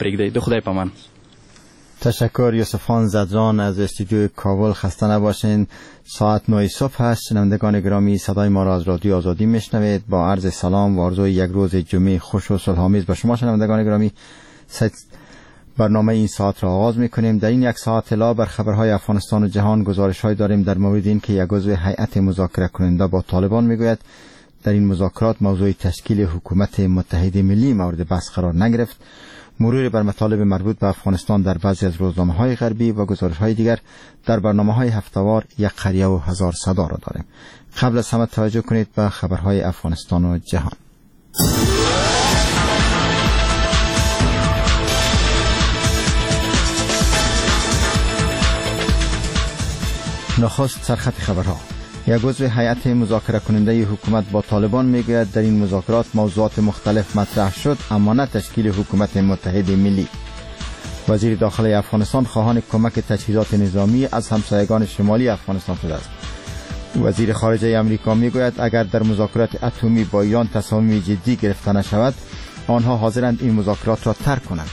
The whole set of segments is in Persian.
پرېږدئ. د خدای په امان. تشکر یوسفان زدران از استودیوی کابل. خسته نباشین. ساعت 9 صبح است. شنوندگان گرامی صدای ما را از رادیو آزادی میشنوید. با عرض سلام و آرزوی یک روز جمعه خوش و صلح‌آمیز به شما شنوندگان گرامی. برنامه این ساعت را آغاز می‌کنیم. در این یک ساعت اطلاع بر خبرهای افغانستان و جهان گزارش‌های داریم در مورد این که یک عضو هیئت مذاکره کننده با طالبان میگوید در این مذاکرات موضوع تشکیل حکومت متحد ملی مورد بحث قرار نگرفت. مرور بر مطالب مربوط به افغانستان در بعضی از روزنامه‌های غربی و گزارش‌های دیگر در برنامه‌های هفته‌وار یک قریه و هزار صدا را داریم. قبل از همه توجه کنید به خبرهای افغانستان و جهان. نخست سرخط خبرها. یک عضو هیئت مذاکره کننده حکومت با طالبان میگوید در این مذاکرات موضوعات مختلف مطرح شد اما نه تشکیل حکومت متحد ملی. وزیر داخلی افغانستان خواهان کمک تجهیزات نظامی از همسایگان شمالی افغانستان شده است. وزیر خارجه امریکا میگوید اگر در مذاکرات اتمی با ایران تصامیم جدی گرفته نشود آنها حاضرند این مذاکرات را ترک کنند.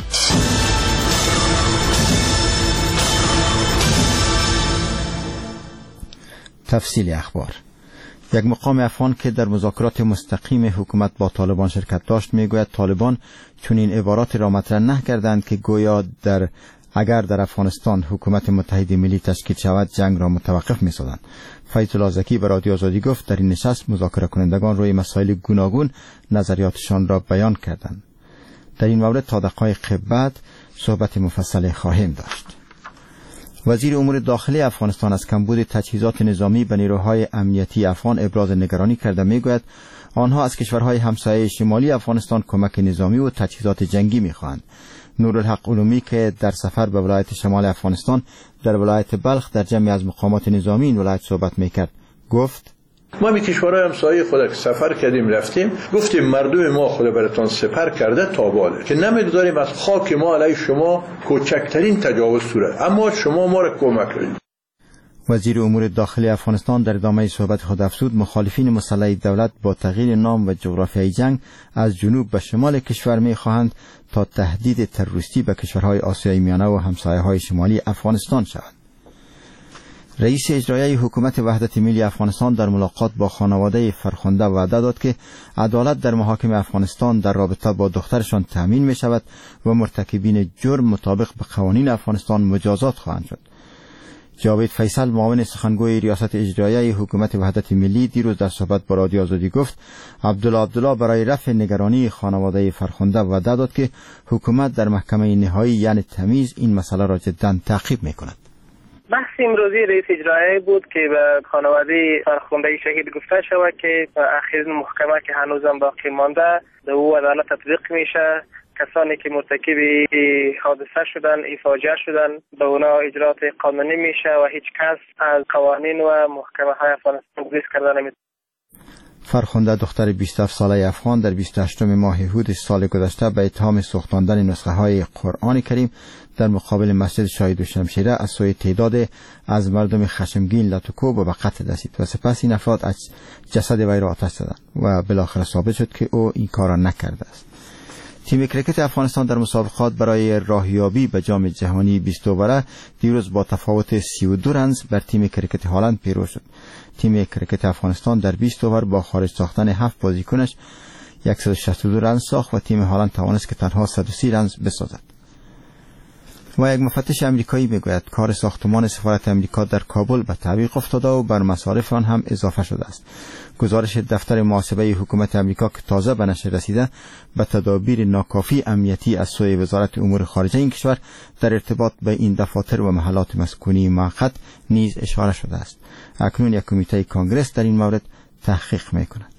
تفصیل اخبار. یک مقام افغان که در مذاکرات مستقیم حکومت با طالبان شرکت داشت میگوید طالبان چون این عبارات را مطرح نکردند که گویا اگر در افغانستان حکومت متحد ملی تشکیل شود جنگ را متوقف می‌سازند. فیض الله زکی به رادیو آزادی گفت در این نشست مذاکره کنندگان روی مسائل گوناگون نظریاتشان را بیان کردند. در این مورد تا دقایق بعد صحبت مفصل خواهیم داشت. وزیر امور داخلی افغانستان از کمبود تجهیزات نظامی به نیروهای امنیتی افغان ابراز نگرانی کرده میگوید آنها از کشورهای همسایه شمالی افغانستان کمک نظامی و تجهیزات جنگی میخواهند. نورالحق علومی که در سفر به ولایت شمال افغانستان در ولایت بلخ در جمعی از مقامات نظامی این ولایت صحبت میکرد گفت ما به کشورهای همسایه خود که سفر کردیم رفتیم گفتیم مردم ما خود براتون سپر کرده تا باله که نمیگذاریم از خاک ما علیه شما کوچکترین تجاوز صورت اما شما ما را کمک کنید. وزیر امور داخلی افغانستان در ادامه صحبت خود افزود مخالفین مسلح دولت با تغییر نام و جغرافیای جنگ از جنوب به شمال کشور می‌خواهند تا تهدید تروریستی به کشورهای آسیای میانه و همسایه‌های شمالی افغانستان شود. رئیس اجرایی حکومت وحدت ملی افغانستان در ملاقات با خانواده فرخنده وعده داد که عدالت در محاکم افغانستان در رابطه با دخترشان تامین می شود و مرتکبین جرم مطابق به قوانین افغانستان مجازات خواهند شد. جاوید فیصل معاون سخنگوی ریاست اجرایی حکومت وحدت ملی دیروز در صحبت با رادیو آزادی گفت عبدالله برای رفع نگرانی خانواده فرخنده وعده داد که حکومت در محکمه نهایی یعنی تمیز این مسئله را جداً تعقیب می کند. بحث امروزی رئیس اجرایی بود که به خانواده فرخنده شهید گفته شود که اخیراً محکمه که هنوزم باقی مانده در او عدالت تطبیق میشه. کسانی که مرتکب حادثه شدن فاجعه شدن به اونا اجرات قانونی میشه و هیچ کس از قوانین و محکمه های افغانستان گریز کرده نمیتونه. فرخنده دختر 27 ساله افغان در 28 ماه هود سال گذشته به اتهام سوختاندن نسخه های قرآن کریم در مقابل مسجد شاهد و شمشیره از سوی تعداد از مردم خشمگین لطوکوب و به قتل رسید و سپس این افراد از جسد وی را آتش زدند و بالاخره ثابت شد که او این کار را نکرده است. تیم کرکت افغانستان در مسابقات برای راهیابی به جام جهانی 20 اووره دیروز با تفاوت 32 رنز بر تیم کرکت هلند پیروز شد. تیم کرکت افغانستان در 20 اوور با خارج ساختن 7 بازیکنش 162 رنز ساخت و تیم هلند توانست که تنها 130 رنز بسازد. و یک مفتش امریکایی میگوید کار ساختمان سفارت امریکا در کابل به تعویق افتاده و بر مصارف آن هم اضافه شده است. گزارش دفتر محاسبه حکومت امریکا که تازه به نشر رسیده به تدابیر ناکافی امنیتی از سوی وزارت امور خارجه این کشور در ارتباط به این دفاتر و محلات مسکونی موقت نیز اشاره شده است. اکنون یک کمیته کنگره در این مورد تحقیق میکند.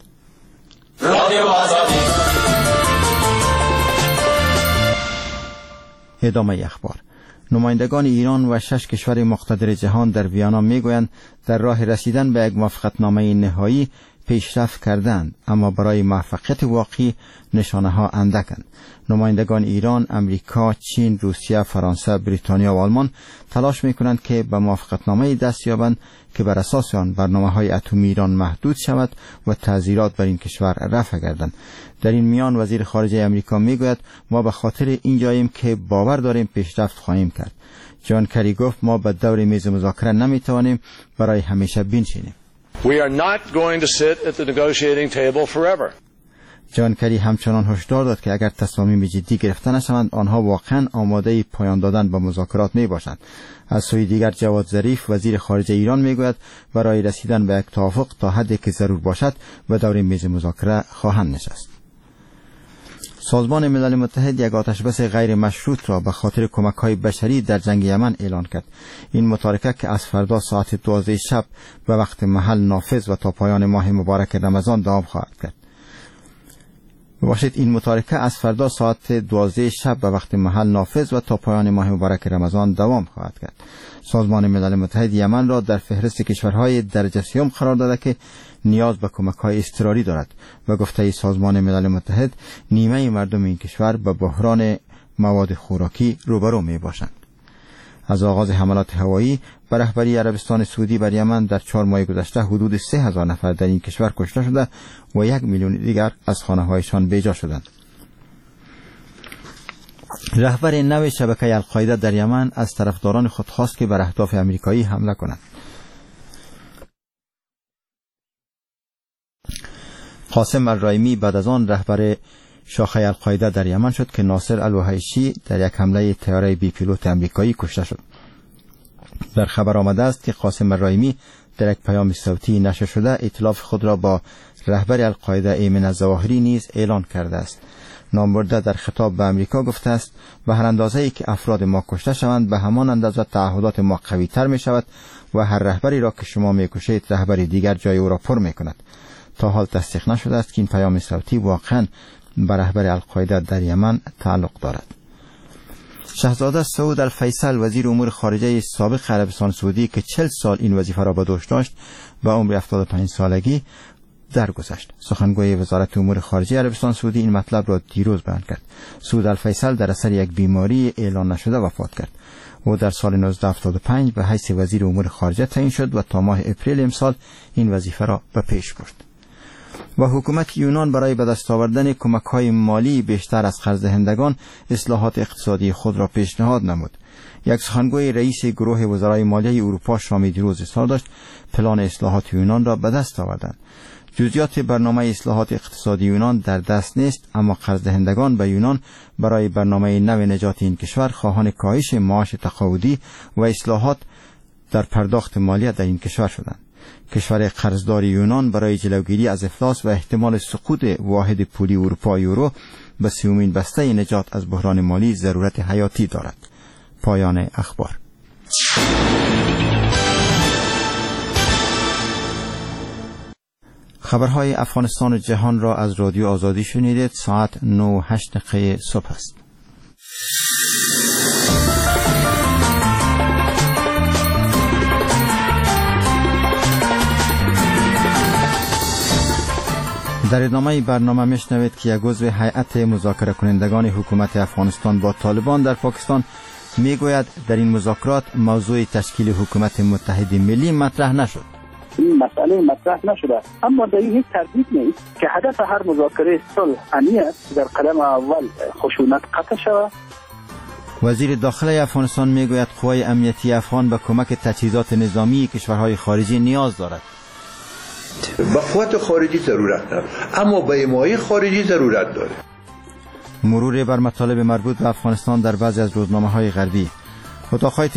ادامه اخبار. نمایندگان ایران و 6 کشور مقتدر جهان در ویانا میگویند در راه رسیدن به یک موافقتنامه نهایی پیشرفت کردند، اما برای موفقیت واقعی نشانه ها اندکند. نمایندگان ایران، امریکا، چین، روسیه، فرانسه، بریتانیا و آلمان تلاش می‌کنند که به موافقتنامه‌ای دست یابند که بر اساس آن برنامه‌های اتمی ایران محدود شود و تعزیرات بر این کشور رفع گردند. در این میان وزیر خارجه امریکا میگوید ما به خاطر این جاییم که باور داریم پیشرفت خواهیم کرد. جان کری گفت ما به دور میز مذاکره نمیتوانیم برای همیشه بنشینیم. We are not going to sit at the negotiating table forever. جان کری همچنان هشدار داد که اگر تصامیم جدی گرفته نشوند آنها واقعا آماده پایان دادن به مذاکرات می باشند. از سوی دیگر جواد ظریف وزیر خارجه ایران میگوید برای رسیدن به یک توافق تا حدی که ضرور باشد به دور میز مذاکره خواهند نشست. سازمان ملل متحد یک آتشبس غیر مشروط را به خاطر کمک‌های بشری در جنگ یمن اعلان کرد. این متارکه که از فردا ساعت 12 شب به وقت محل نافذ و تا پایان ماه مبارک رمضان دوام خواهد کرد. این متارکه از فردا ساعت 12 شب به وقت محل نافذ و تا پایان ماه مبارک رمضان دوام خواهد کرد. سازمان ملل متحد یمن را در فهرست کشورهای درجه سیوم قرار داده که نیاز به کمک‌های اضطراری دارد و گفته سازمان ملل متحد نیمه مردم این کشور به بحران مواد خوراکی روبرو می‌باشند. از آغاز حملات هوایی به رهبری عربستان سعودی بر یمن در 4 ماه گذشته حدود 3000 نفر در این کشور کشته شده و 1 میلیون دیگر از خانه‌هایشان بیجا شدند. رهبر نو شبکه القاعده در یمن از طرفداران خود خواست که بر اهداف آمریکایی حمله کنند. قاسم الرایمی بعد از آن رهبر شاخه القاعده در یمن شد که ناصر الوحیشی در یک حمله طیاره بی پیلوت آمریکایی کشته شد. در خبر آمده است که قاسم الرایمی در یک پیام صوتی نشر شده ائتلاف خود را با رهبر القاعده ایمن الظواهری نیز اعلان کرده است. نامبرده در خطاب به آمریکا گفته است به هر اندازه‌ای که افراد ما کشته شوند به همان اندازه تعهدات ما قوی تر می شود و هر رهبری را که شما می کشید رهبری دیگر جای او را پر می کند. تا حال تصدیق نشده است که این پیام صوتی واقعا به رهبر القاعده در یمن تعلق دارد. شاهزاده سعود الفیصل وزیر امور خارجه سابق عربستان سعودی که 40 سال این وظیفه را به دوش داشت به عمر 75 سالگی درگذشت. سخنگوی وزارت امور خارجه عربستان سعودی این مطلب را دیروز بیان کرد. سعود الفیصل در اثر یک بیماری اعلان نشده وفات کرد. او در سال 1975 به حیث وزیر امور خارجه تعیین شد و تا ماه اپریل امسال این وظیفه را به پیش برد. و حکومت یونان برای به دست آوردن کمک‌های مالی بیشتر از قرض دهندگان اصلاحات اقتصادی خود را پیشنهاد نمود. یک سخنگوی رئیس گروه وزرای مالیه اروپا شامی دیروز اظهار داشت پلان اصلاحات یونان را به دست آوردند. جزئیات برنامه اصلاحات اقتصادی یونان در دست نیست، اما قرض دهندگان به یونان برای برنامه نو نجات این کشور خواهان کاهش معاش تقاعدی و اصلاحات در پرداخت مالیه در این کشور شدند. کشور قرضدار یونان برای جلوگیری از افلاس و احتمال سقوط واحد پولی اروپا یورو به 3مین بسته نجات از بحران مالی ضرورت حیاتی دارد. پایان اخبار. خبرهای افغانستان و جهان را از رادیو آزادی شنیدید. ساعت 9:08 صبح است. در ادامه برنامه میشنوید که یک عضو هیئت مذاکره کنندگان حکومت افغانستان با طالبان در پاکستان میگوید در این مذاکرات موضوع تشکیل حکومت متحد ملی مطرح نشد. این مسئله مطرح نشده، اما در این هیچ تردید نیست که هدف هر مذاکره صلح امنیت در قدم اول خشونت قطع شود. وزیر داخلی افغانستان میگوید قوای امنیتی افغان به کمک تجهیزات نظامی کشورهای خارجی نیاز دارد. به قوت خارجی ضرورت نداره، اما به حمایت خارجی ضرورت داره. مرور بر مطالب مربوط به افغانستان در بعضی از روزنامه‌های غربی. اتاق‌های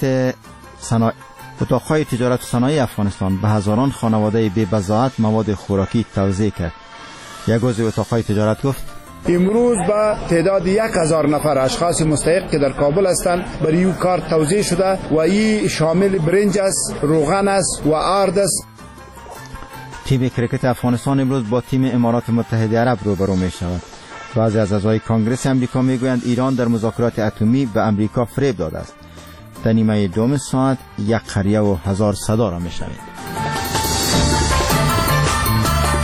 تجارت و صنایع افغانستان به هزاران خانواده بی بضاعت مواد خوراکی توزیع کرد. یک عضو اتاق‌های تجارت گفت امروز با تعداد 1000 نفر اشخاص مستحق که در کابل هستند برای این کار توزیع شده و این شامل برنج است، روغن است و آرد است. تیم کرکت افغانستان امروز با تیم امارات متحده عرب روبرو می شود. بعضی از اعضای کانگرس امریکا می گویند ایران در مذاکرات اتمی به امریکا فریب داده است. در نیمه دوم ساعت 1 قریه و 1000 صدا را می شنوید.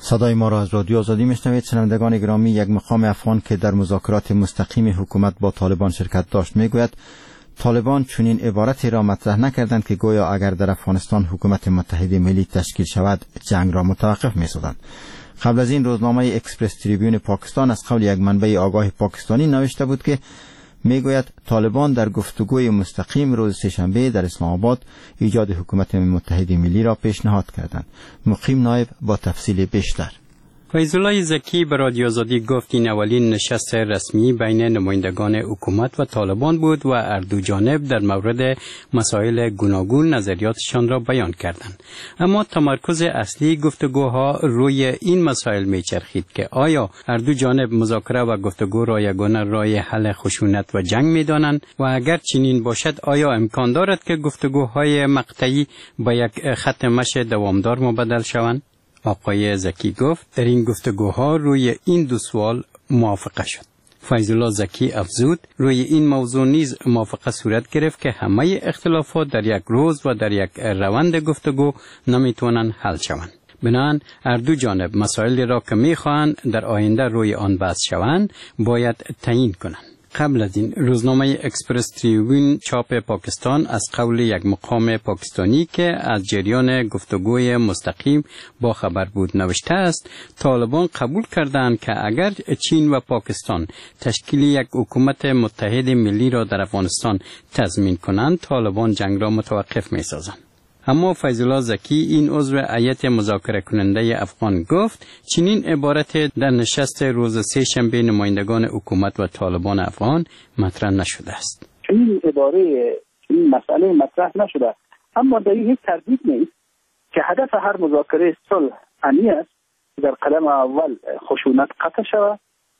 صدای ما را از رادیو آزادی میشنوید. شنوندگان گرامی، یک مقام افغان که در مذاکرات مستقیم حکومت با طالبان شرکت داشت میگوید طالبان چنین عبارتی را مطرح نکردند که گویا اگر در افغانستان حکومت متحد ملی تشکیل شود جنگ را متوقف می‌سازند. قبل از این روزنامه اکسپرس تریبیون پاکستان از قول یک منبع آگاه پاکستانی نوشته بود که میگوید طالبان در گفتگوی مستقیم روز سه‌شنبه در اسلام آباد ایجاد حکومت متحد ملی را پیشنهاد کردند. مقیم نایب با تفصیل بیشتر. فیض‌الله زکی به رادیو آزادی گفت این اولین نشست رسمی بین نمایندگان حکومت و طالبان بود و هر دو جانب در مورد مسائل گوناگون نظریاتشان را بیان کردند. اما تمرکز اصلی گفتگوها روی این مسائل میچرخید که آیا هر دو جانب مذاکره و گفتگو را یگانه راه حل خشونت و جنگ می‌دانند و اگر چنین باشد آیا امکان دارد که گفتگوهای مقطعی به یک خط مشی دوامدار مبدل شوند؟ آقای زکی گفت در این گفتگوها روی این دو سوال موافقه شد. فیض‌الله زکی افزود روی این موضوع نیز موافقه صورت گرفت که همه اختلافات در یک روز و در یک روند گفتگو نمیتوانند حل شوند. بنابراین هر دو جانب مسائلی را که میخواهند در آینده روی آن بحث شوند باید تعیین کنند. قبل از این روزنامه اکسپرس تریبیون چاپ پاکستان از قول یک مقام پاکستانی که از جریان گفتگوی مستقیم با خبر بود نوشته است طالبان قبول کردند که اگر چین و پاکستان تشکیل یک حکومت متحد ملی را در افغانستان تضمین کنند طالبان جنگ را متوقف می سازند. اما فیض‌الله زکی این عضو هیئت مذاکره کننده افغان گفت چنین عبارت در نشست روز سه‌شنبه نمایندگان حکومت و طالبان افغان مطرح نشده است. چنین عباره چنین مسئله مطرح نشده، اما در این هیچ تردید نیست که هدف هر مذاکره صلح این است در قدم اول خشونت قطع شود،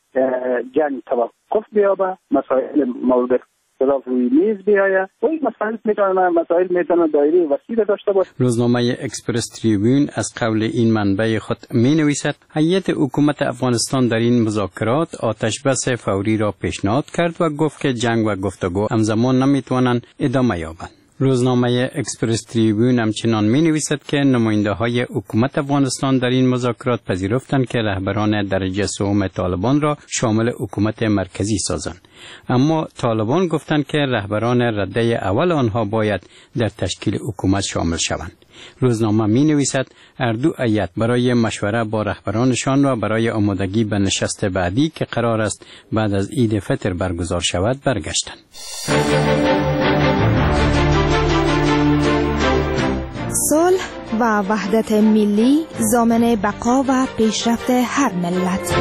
جنگ توقف بیابد، مسائل مورد روی میز بیاید و این مسائل میتونه دایره وسیع داشته باشه. روزنامه اکسپرس تریبیون از قول این منبع خود می نویسد هیئت حکومت افغانستان در این مذاکرات آتش بس فوری را پیشنهاد کرد و گفت که جنگ و گفتگو همزمان نمیتوانند ادامه یابند. روزنامه اکسپرس تریبیون همچنان می نویسد که نماینده های حکومت افغانستان در این مذاکرات پذیرفتند که رهبران درجه سوم طالبان را شامل حکومت مرکزی سازند. اما طالبان گفتند که رهبران رده اول آنها باید در تشکیل حکومت شامل شوند. روزنامه می نویسد هر دو هیئت برای مشوره با رهبرانشان و برای آمادگی به نشست بعدی که قرار است بعد از عید فطر برگزار شود برگشتند. صلح و وحدت ملی ضامن بقا و پیشرفت هر ملت.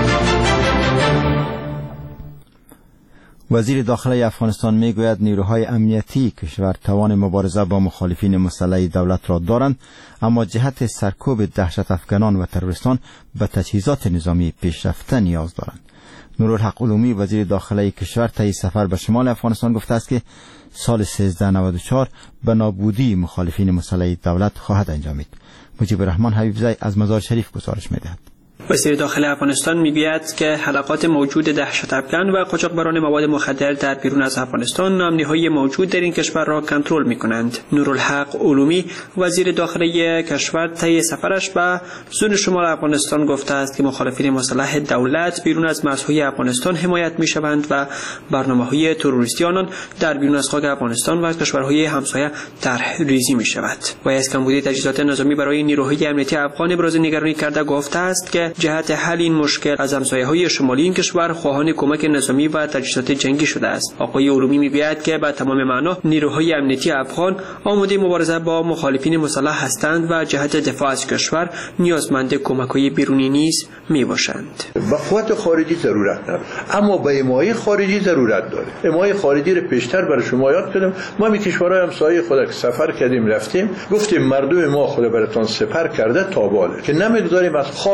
وزیر داخلی افغانستان میگوید نیروهای امنیتی کشور توان مبارزه با مخالفین مسلح دولت را دارند، اما جهت سرکوب دهشت افغانان و تروریستان به تجهیزات نظامی پیشرفته نیاز دارند. نورالحق علومی وزیر داخلی کشور طی سفر به شمال افغانستان گفته است که سال 1394 به نابودی مخالفین مسلح دولت خواهد انجامید. مجیب الرحمن حبیبزی از مزار شریف گزارش می‌دهد. وزیر داخلی افغانستان میگوید که حلقات موجود دهشت افکن و قاچاقبران مواد مخدر در بیرون از افغانستان نامنی‌های موجود در این کشور را کنترل می‌کنند. نورالحق علومی وزیر داخلی کشور طی سفرش به زون شمال افغانستان گفته است که مخالفین مسلح دولت بیرون از مرزهای افغانستان حمایت می‌شوند و برنامه‌های تروریستی آنان در بیرون از خاک افغانستان و کشورهای همسایه طرح‌ریزی می‌شود. و از کمبودی تجهیزات نظامی برای نیروهای امنیتی افغان ابراز نگرانی کرده گفته است که جهت حل این مشکل از همسایه‌های شمالی این کشور خواهان کمک نظامی و تجهیزات جنگی شده است. آقای علومی می‌گوید که به تمام معنا نیروهای امنیتی افغان آماده مبارزه با مخالفین مسلح هستند و جهت دفاع از کشور نیازمند کمک‌های بیرونی نیز میباشند. به قوت خارجی ضرورت نداره، اما به حمایت خارجی ضرورت داره. حمایت خارجی رو پیشتر برای شما یاد کردم. ما می کشورهای همسایه خود که سفر کردیم رفتیم گفتیم مردم ما خود براتون سپر کرده تاباله که نمی‌گذاریم از خاک ما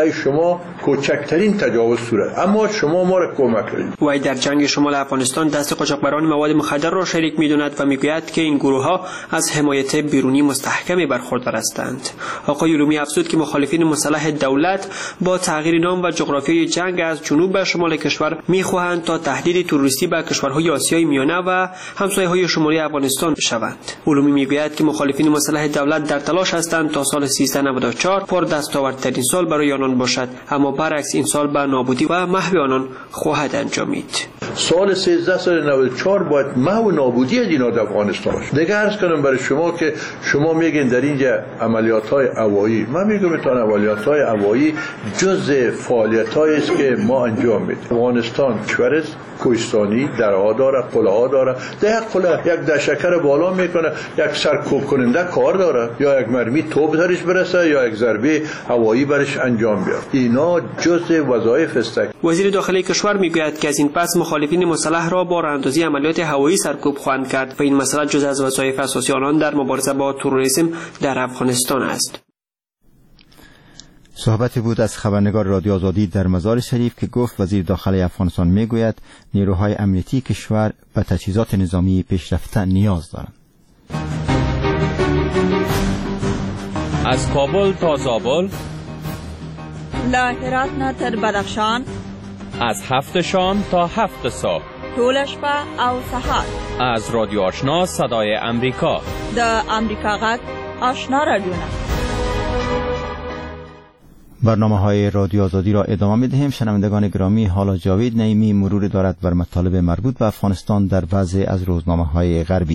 علیه شما کوچکترین تجاوز صورت، اما شما ما را کمک کردید. وی در جنگ شمال افغانستان دست قاچاقبران مواد مخدر را شریک می‌داند و میگوید که این گروه‌ها از حمایت بیرونی مستحکمی برخوردار هستند. آقای علومی افزود که مخالفین مسلح دولت با تغییر نام و جغرافیای جنگ از جنوب به شمال کشور می‌خواهند تا تهدید تروریستی به کشورهای آسیای میانه و همسایه‌های شمالی افغانستان شوند. علومی میگوید که مخالفین مسلح دولت در تلاش هستند تا سال 1394 پر دستاوردترین سال برای آنان باشد، اما برعکس این سال به نابودی و محو آنان خواهد انجامید. سال 1394 باید محو و نابودی اینا در افغانستان باشه. دیگه عرض کنم برای شما که شما میگین در اینجا عملیات‌های هوایی، من میگم تا عملیات‌های هوایی جزء فعالیت‌هایی است که ما انجام میدیم. افغانستان کشور است کوهستانی، درها داره، قله‌ها داره. در قله یک دشکر بالا میکنه، یک سرکوب کننده کار داره، یا یک مرمی توپ درش برسه یا یک ضربه هوایی برش انجام بیاره. اینا جزء وظایف است. وزیر داخلی کشور میگوید که از این پس مخالفین مسلح را با راهاندازی عملیات هوایی سرکوب خواهند کرد و این مسئله جزء از وظایف اساسی آنان در مبارزه با تروریسم در افغانستان است. صحبتی بود از خبرنگار رادیو آزادی در مزار شریف که گفت وزیر داخلی افغانستان میگوید نیروهای امنیتی کشور به تجهیزات نظامی پیشرفته نیاز دارند. از کابل تا زابل، له هرات نه تر بدخشان، از 7 شام تا 7 صبح، ټول شپه او سهار، از رادیو آشنا صدای امریکا، د امریکا غږ آشنا رادیو. برنامه‌های رادیو آزادی را ادامه می‌دهیم. شنوندگان گرامی، حالا جاوید نعیمی مرور دارد بر مطالب مربوط به افغانستان در بعضی از روزنامه‌های غربی.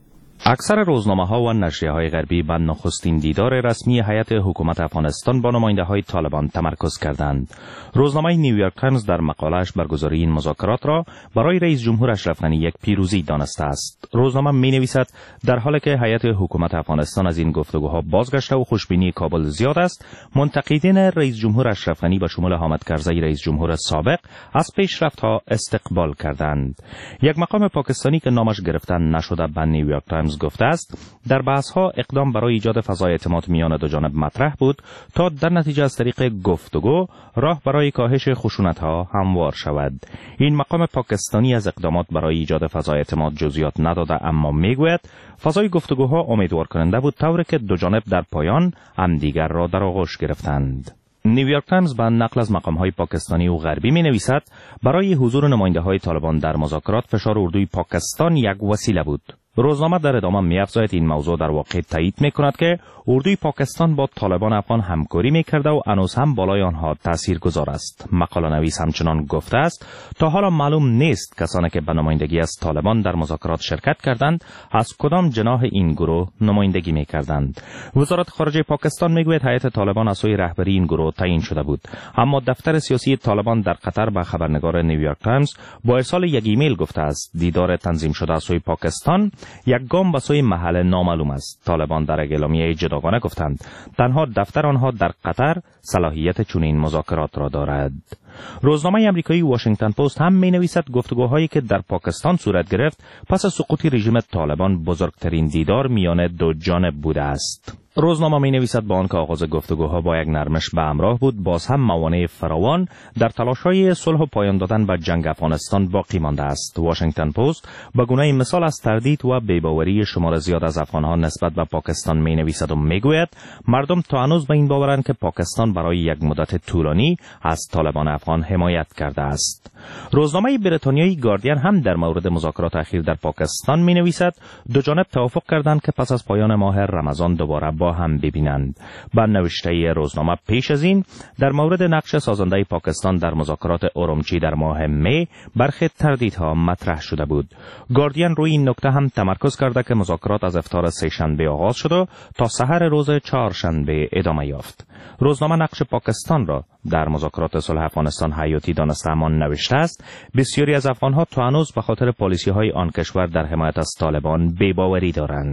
اکثر روزنامه‌ها و نشریه‌های غربی به نخستین دیدار رسمی هیئت حکومت افغانستان با نماینده‌های طالبان تمرکز کردند. روزنامه نیویورک تایمز در مقاله‌اش برگزاری این مذاکرات را برای رئیس جمهور اشرف غنی یک پیروزی دانسته است. روزنامه می‌نویسد در حالی که هیئت حکومت افغانستان از این گفتگوها بازگشته و خوشبینی کابل زیاد است، منتقدین رئیس جمهور اشرف غنی به شمول حامد کرزی رئیس جمهور سابق از پیشرفت‌ها استقبال کردند. یک مقام پاکستانی که نامش گرفته نشده به نیویورک تایمز گفته است در بحث‌ها اقدام برای ایجاد فضای اعتماد میان دو جانب مطرح بود تا در نتیجه از طریق گفتگو راه برای کاهش خشونت‌ها هموار شود. این مقام پاکستانی از اقدامات برای ایجاد فضای اعتماد جزئیات نداده، اما میگوید فضای گفتگوها امیدوار کننده بود، طوری که دو جانب در پایان همدیگر را در آغوش گرفتند. نیویورک تایمز به نقل از مقام‌های پاکستانی و غربی می‌نویسد برای حضور نماینده‌های طالبان در مذاکرات فشار اردوی پاکستان یک وسیله بود. روزنامه در ادامه می‌افزاید این موضوع در واقع تایید می‌کند که اردوی پاکستان با طالبان افغان همکاری می‌کرده و هنوز هم بالای آنها تاثیرگذار است. مقاله نویس همچنان گفته است تا حالا معلوم نیست کسانی که به نمایندگی از طالبان در مذاکرات شرکت کردند از کدام جناح این گروه نمایندگی می‌کردند. وزارت خارجه پاکستان می‌گوید هیئت طالبان از سوی رهبری این گروه تعیین شده بود، اما دفتر سیاسی طالبان در قطر به خبرنگار نیویورک تایمز با ارسال یک ایمیل گفته است دیدار تنظیم شده از سوی پاکستان یک گام به سوی محل نامعلوم است. طالبان در اعلامیه جداگانه گفتند تنها دفتر آنها در قطر صلاحیت چنین مذاکرات را دارد. روزنامه آمریکایی واشنگتن پست هم می‌نویسد گفتگوهایی که در پاکستان صورت گرفت پس از سقوط رژیم طالبان بزرگترین دیدار میان دو جانب بوده است. روزنامه می‌نویسد با آنکه آغاز گفتگوها با یک نرمش به همراه بود، باز هم موانع فراوان در تلاش‌های صلح و پایان دادن به جنگ افغانستان باقی مانده است. واشنگتن پست به گونه مثال از تردید و بی‌باوری شمار زیاد از افغان‌ها نسبت به پاکستان می‌نویسد و می‌گوید مردم تا هنوز به این باورند که پاکستان برای یک مدت طولانی از طالبان افغان حمایت کرده است. روزنامه بریتانیایی گاردین هم در مورد مذاکرات اخیر در پاکستان می‌نویسد دو جانب توافق کردند که پس از پایان ماه رمضان دوباره با هم ببینند. با نوشته روزنامه پیش از این در مورد نقش سازنده پاکستان در مذاکرات اورمچی در ماه می برخی تردیدها مطرح شده بود. گاردین روی این نکته هم تمرکز کرده که مذاکرات از افطار سه‌شنبه آغاز شد و تا سحر روز چهارشنبه ادامه یافت. روزنامه نقش پاکستان را در مذاکرات صلح افغانستان حیاتی دانسته اما نوشته است بسیاری از افغانها تا هنوز به خاطر پالیسی‌های آن کشور در حمایت از طالبان بی‌باوری دارند.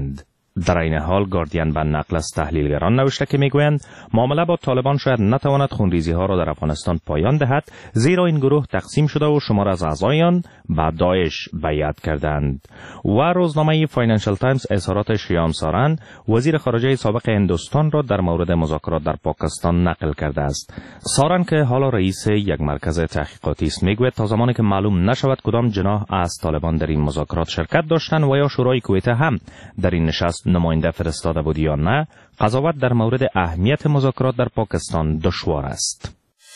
در این حال گاردین به نقل از تحلیلگران نوشته که میگویند معامله با طالبان شاید نتواند خونریزی ها را در افغانستان پایان دهد، زیرا این گروه تقسیم شده و شمار از اعضایان به داعش بیعت کردند. و روزنامه فاینانشل تایمز اظهارات شیام سارن وزیر خارجه سابق هندوستان را در مورد مذاکرات در پاکستان نقل کرده است. سارن که حالا رئیس یک مرکز تحقیقاتی است میگوید تا زمانی که معلوم نشود کدام جناح از طالبان در این مذاکرات شرکت داشتند و یا شورای کویت هم در این نشست نماینده فرستاده بود یا نه، قضاوت در مورد اهمیت مذاکرات در پاکستان دشوار است.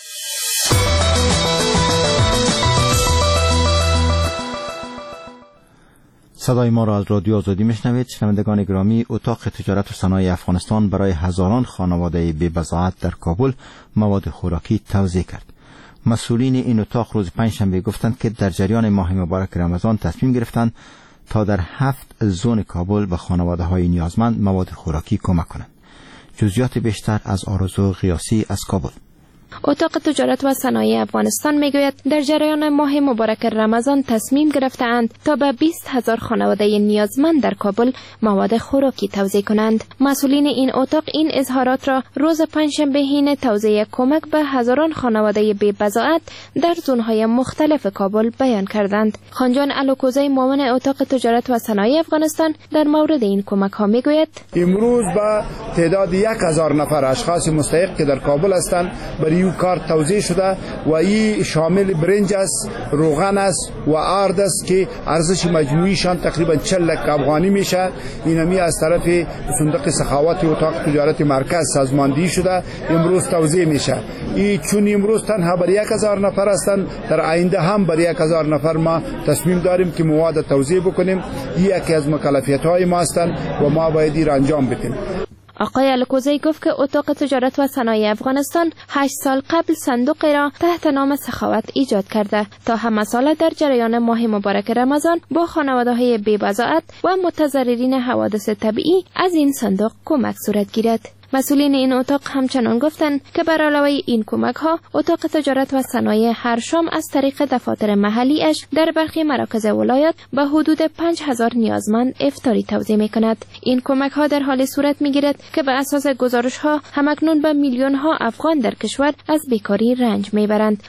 صدای ما را از رادیو آزادی میشنوید. شنوندگان گرامی، اتاق تجارت و صنایع افغانستان برای هزاران خانواده بی بضاعت در کابل مواد خوراکی توزیع کرد. مسئولین این اتاق روز پنجشنبه گفتند که در جریان ماه مبارک رمضان تصمیم گرفتند تا در 7 زون کابل به خانواده های نیازمند مواد خوراکی کمک کنند. جزئیات بیشتر از آرزو قیاسی از کابل. اتاق تجارت و صنایع افغانستان میگوید در جریان ماه مبارک رمضان تصمیم گرفتند تا به 20,000 خانواده نیازمند در کابل مواد خوراکی توزیع کنند. مسئولین این اتاق این اظهارات را روز پنجشنبه حین توزیع کمک به هزاران خانواده بی بضاعت در زونهای مختلف کابل بیان کردند. خانجان الوکوزی معاون اتاق تجارت و صنایع افغانستان در مورد این کمک ها میگوید امروز با تعداد 1,000 نفر اشخاص مستحق که در کابل هستند برای کار توزیع شده و این شامل برنج است، روغن است و آرد است که ارزش مجموعیشان تقریبا 40 لک افغانی میشه. اینمی از طرف صندوق سخاوت اتاق تجارت مرکز سازماندهی شده امروز توزیع میشه. این چون امروز تنها برای 1,000 نفر هستند، در آینده هم برای 1,000 نفر ما تصمیم داریم که مواد توزیع بکنیم. یکی از مکلفیت های ما هستند و ما باید این را انجام بدیم. آقای الکوزی گفت که اتاق تجارت و صنایع افغانستان 8 سال قبل صندوقی را تحت نام سخاوت ایجاد کرده تا همه ساله در جریان ماه مبارک رمضان با خانواده‌های بی بضاعت و متضررین حوادث طبیعی از این صندوق کمک صورت گیرد. مسئولین این اتاق همچنان گفتند که بر علاوه این کمک ها اتاق تجارت و صنایع هر شام از طریق دفاتر محلی اش در برخی مراکز ولایت به حدود 5,000 نیازمند افطاری توزیع می کند. این کمک ها در حال صورت می گیرد که به اساس گزارش ها همکنون به میلیون ها افغان در کشور از بیکاری رنج می برند.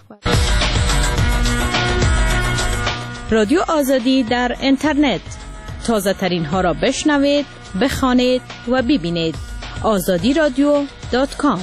رادیو آزادی در اینترنت، تازه ترین ها را بشنوید، بخوانید و ببینید. azadiradyo.com.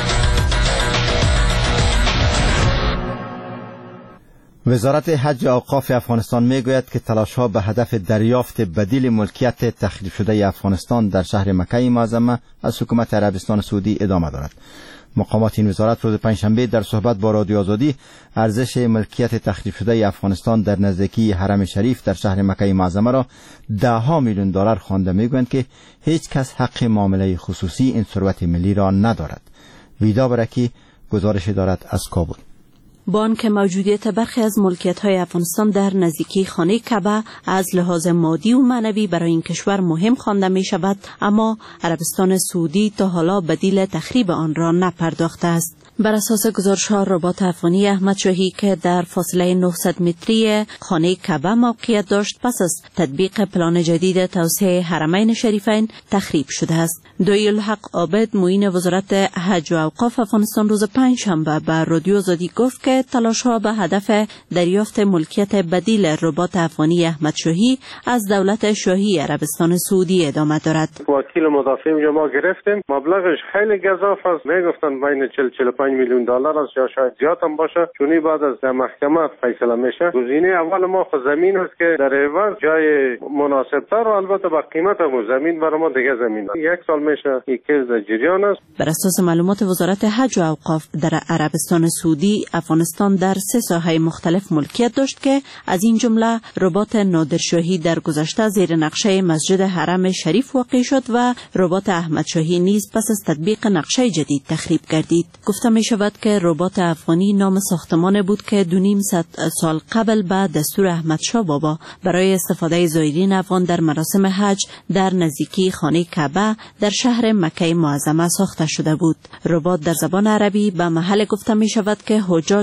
وزارت حج و اوقاف افغانستان میگوید که تلاش‌ها به هدف دریافت بدیل ملکیت تخریب شده افغانستان در شهر مکه معظمه از حکومت عربستان سعودی ادامه دارد. مقامات این وزارت روز پنجشنبه در صحبت با رادیو آزادی ارزش ملکیت تخریب شده افغانستان در نزدیکی حرم شریف در شهر مکه معظمه را 10 میلیون دلار خوانده. میگویند که هیچ کس حق معامله خصوصی این ثروت ملی را ندارد. ویدا برکی گزارش دارد از کابل. با آنکه موجودیت برخی از ملکیت‌های افغانستان در نزدیکی خانه کعبه از لحاظ مادی و معنوی برای این کشور مهم خوانده می شود، اما عربستان سعودی تا حالا بدیل تخریب آن را نپرداخته است. بر اساس گزارش‌ها رباط افغانی احمد شاهی که در فاصله 900 متری خانه کعبه موقعیت داشت پس از تطبیق پلان جدید توسعه حرمین شریفین تخریب شده است. دایی الحق عابد معین وزارت حج و اوقاف افغانستان روز پنجشنبه به رادیو آزادی گفت که تلاش‌ها به هدف دریافت ملکیت بدیل رباط افغانی احمد شاهی از دولت شاهی عربستان سعودی ادامه دارد. وکیل مدافع ما گرفتیم، مبلغش خیلی گزاف است، میگفتن بین 40-45 میلیون دلار است یا شاید زیاد هم باشه، چون بعد از محکمه فیصله میشه. گزینه اول ما خود زمین است که در عوض جای مناسب‌تر و البته با قیمت هم زمین برای ما دیگه زمین است. 1 سال میشه این کیس در جریان است. بر اساس معلومات وزارت حج و اوقاف در عربستان سعودی افغانستان در 3 ساحه مختلف ملکیت داشت که از این جمله رباط نادرشاهی در گذشته زیر نقشه مسجد حرم شریف واقع شد و رباط احمد شاهی نیز پس از تطبیق نقشه جدید تخریب گردید. گفته می شود که رباط افغانی نام ساختمان بود که 2.5 سال قبل به دستور احمد شاه بابا برای استفاده زائرین افغان در مراسم حج در نزدیکی خانه کعبه در شهر مکه معظمه ساخته شده بود. رباط در زبان عربی به محل گفته می شود که حجاج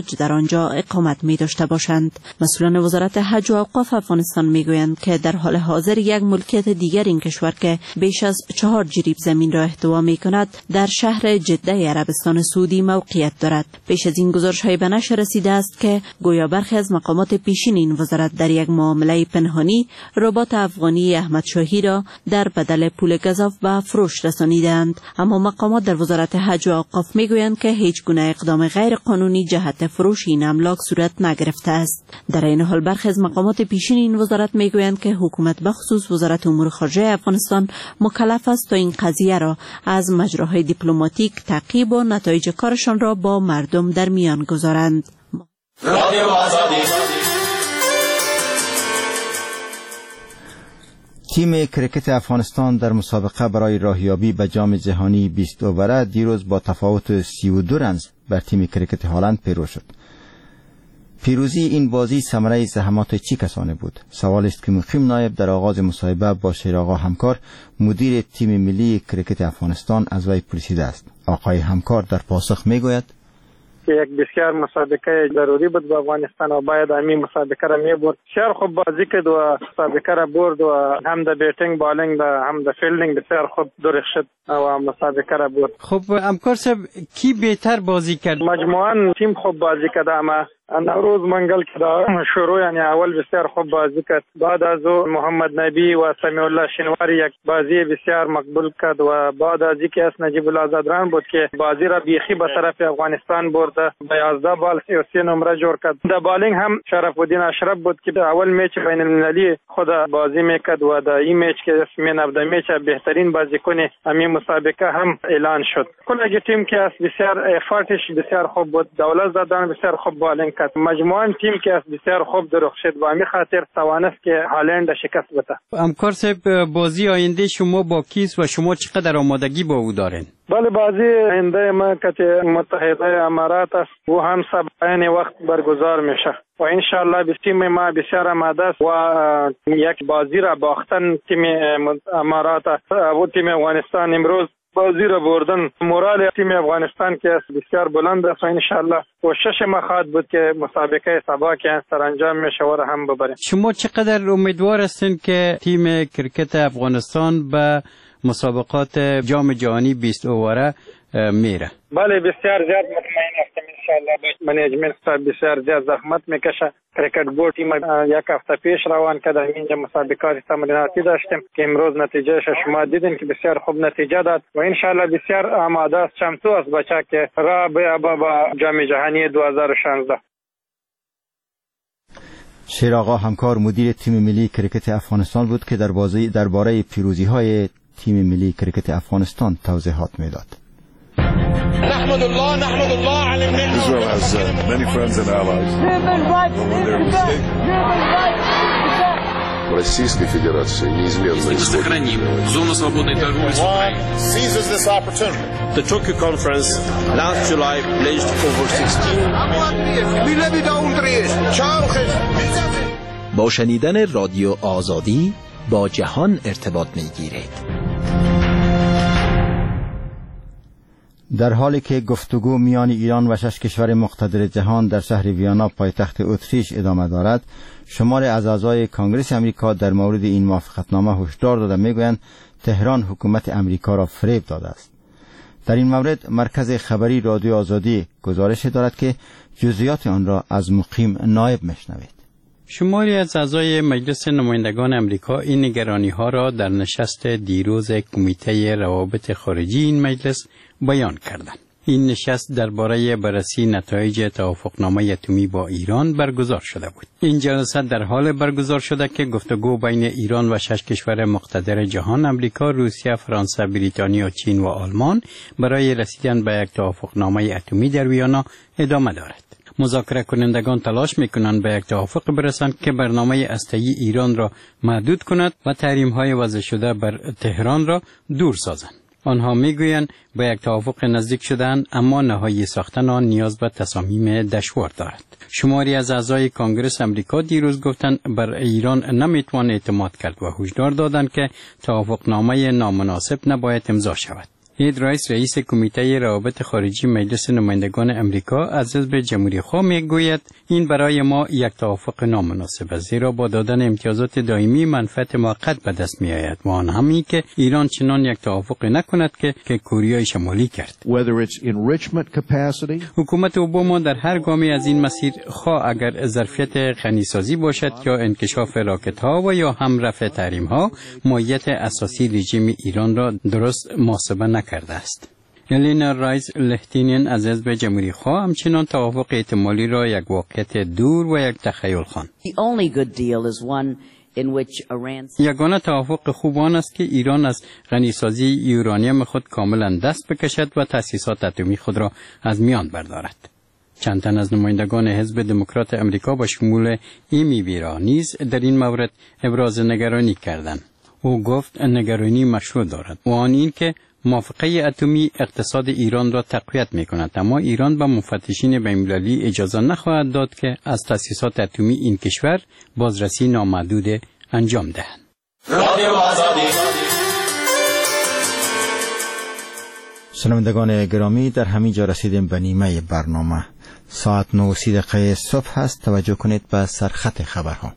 حاج در آنجا اقامت می داشته باشند. مسئولان وزارت حج و اوقاف افغانستان می گویند که در حال حاضر یک ملکیت دیگر این کشور که بیش از 4 جریب زمین را احتوا می کند در شهر جده عربستان سعودی موقعیت دارد. پیش از این گزارش‌های به نشر رسیده است که گویا برخی از مقامات پیشین این وزارت در یک معامله پنهانی ربات افغانی احمد شاهی را در بدل پول گزاف به فروش رسانیدند، اما مقامات در وزارت حج و اوقاف میگویند که هیچ گونه اقدام غیر قانونی جهت فروش این املاک صورت نگرفته است. در این حال برخی از مقامات پیشین این وزارت میگویند که حکومت بخصوص وزارت امور خارجه افغانستان مکلف است تا این قضیه را از مجراهای دیپلماتیک تعقیب و نتایج کارشان را با مردم در میان گذارند. تیم کرکت افغانستان در مسابقه برای راهیابی به جام جهانی 20 اووره دیروز با تفاوت 32 رنز بر تیم کرکت هلند پیروز شد. پیروزی این بازی ثمره زحمات چه کسانی بود؟ سوال است که مقیم نایب در آغاز مصاحبه با شیرآقا همکار مدیر تیم ملی کرکت افغانستان از وی پرسیده است. آقای همکار در پاسخ میگوید که یک بسیار مسابقه ضروری بود به افغانستان و باید همین مسابقه را میبرد. بسیار خوب بازی کرد و مسابقه را برد و هم در بیٹنگ بالینگ هم در فیلدینگ بسیار خوب درخشید و مسابقه را برد. خب همکار صاحب کی بهتر بازی کرد؟ مجموعاً تیم خوب بازی کرد، اما نوروز منگل که شروع یعنی اول بسیار خوب بازی کرد. بعد از او محمد نبی و سمیع الله شنواری یک بازی بسیار مقبول کرد و بعد از اینکه اس نجیب الله زادران بود که بازی را بیخی به طرف افغانستان برده به 11 بال 33 نمره جور کرد. در بالینگ هم شرف الدین اشرف بود که اول میچ بین المللی خود بازی میکرد و در این میچ که اسمین ابدا میچ بهترین بازیکن همین مسابقه هم اعلان شد. کل تیم که بسیار افارتش بسیار خوب بود. دولت زادران بسیار خوب بالینگ کرد. مجموعاً تیم که بسیار خوب درخشید و همین خاطر توانست که هالند شکست بده. همکار صاحب بازی آینده شما با کیست و شما چقدر آمادگی با او دارین؟ بله بازی آینده ما که متحده امارات است و هم سبعین وقت برگزار میشه و انشالله تیم ما بسیار آماده است و یک بازی را باختن تیم امارات و تیم افغانستان امروز بازی را بردن. مورال تیم افغانستان که بسیار بلند است و انشالله کوشش ما خواهد بود که مسابقه سبا که سرانجام میشه و را هم ببره. شما چقدر امیدوار هستین که تیم کرکت افغانستان به مسابقات جام جهانی 20 اووره میره؟ بله بسیار زیاد مطمئن هستم انشالله. منیجمنت بسیار زیاد زحمت میکشه. کرکت بورد تیم یک هفته پیش روان کرده. اینجا مسابقات تمریناتی داشتیم که امروز نتیجهش شما دیدین که بسیار خوب نتیجه داد و انشالله بسیار آماده است، چمتو است بچه که راه به جام جهانی 2016. شیرآقا همکار مدیر تیم ملی کرکت افغانستان بود که درباره پیروزی‌های تیم ملی کرکت افغانستان توضیحات میداد. نحمد الله علی النعمة. Israel has many friends and allies. Российской Федерации неизменно сохраним зону свободной торговли с Украиной. Seizes this opportunity. The Tokyo conference last July pledged over 16 با شنیدن رادیو آزادی با جهان ارتباط میگیرید. در حالی که گفتگو میان ایران و 6 کشور مقتدر جهان در شهر ویانا پایتخت اتریش ادامه دارد، شمار از اعضای کانگرس امریکا در مورد این موافقتنامه هشدار داده میگویند تهران حکومت امریکا را فریب داده است. در این مورد مرکز خبری رادیو آزادی گزارش دارد که جزئیات آن را از مقیم نایب میشنوید. شماری از اعضای مجلس نمایندگان امریکا این نگرانی‌ها را در نشست دیروز کمیته روابط خارجی این مجلس بیان کردند. این نشست درباره بررسی نتایج توافقنامه اتمی با ایران برگزار شده بود. این جلسه در حال برگزار شده که گفتگو بین ایران و 6 کشور مقتدر جهان امریکا، روسیه، فرانسه، بریتانیا، چین و آلمان برای رسیدن به یک توافقنامه اتمی در ویانا ادامه دارد. مذاکره کنندگان تلاش میکنند به یک توافق برسند که برنامه هسته‌ای ایران را محدود کند و تحریم‌های وضع شده بر تهران را دور سازند. آنها میگویند به یک توافق نزدیک شدند، اما نهایی ساختن آن نیاز به تصامیم دشوار دارد. شماری از اعضای کانگرس امریکا دیروز گفتند بر ایران نمیتوان اعتماد کرد و هشدار دادند که توافقنامه نامناسب نباید امضا شود. هید رئیس کمیته روابط خارجی مجلس نمایندگان امریکا از حزب جمهوری خواه میگوید این برای ما یک توافق نامناسب است، زیرا با دادن امتیازات دائمی منفعت موقت به دست می آید و آن همی که ایران چنان یک توافق نکند که کوریای شمالی کرد. حکومت اوباما در هر گامی از این مسیر، خواه اگر ظرفیت غنیسازی باشد یا انکشاف راکت ها و یا هم رفع تحریم ها، ماهیت اساسی رژیم ایران را درست محاسبه نکرده است. الینا رایس لهتینین از حزب جمهوری خواه همچنان توافق احتمالی را یک واقعیت دور و یک تخیل خواند. یگانه توافق خوب آن است که ایران از غنیسازی یورانیم خود کاملا دست بکشد و تأسیسات اتمی خود را از میان بردارد. چند تن از نمایندگان حزب دموکرات امریکا با شمول ایمی بیرا نیز در این مورد ابراز نگرانی کردند. او گفت نگرانی مشروع دارد و آن این که موافقه اتمی اقتصاد ایران را تقویت می کند، اما ایران به مفتشین بین‌المللی اجازه نخواهد داد که از تأسیسات اتمی این کشور بازرسی نامحدود انجام دهند. شنوندگان گرامی، در همین جا رسیدیم به نیمه برنامه. ساعت 9:30 صبح هست. توجه کنید به سرخط خبرها.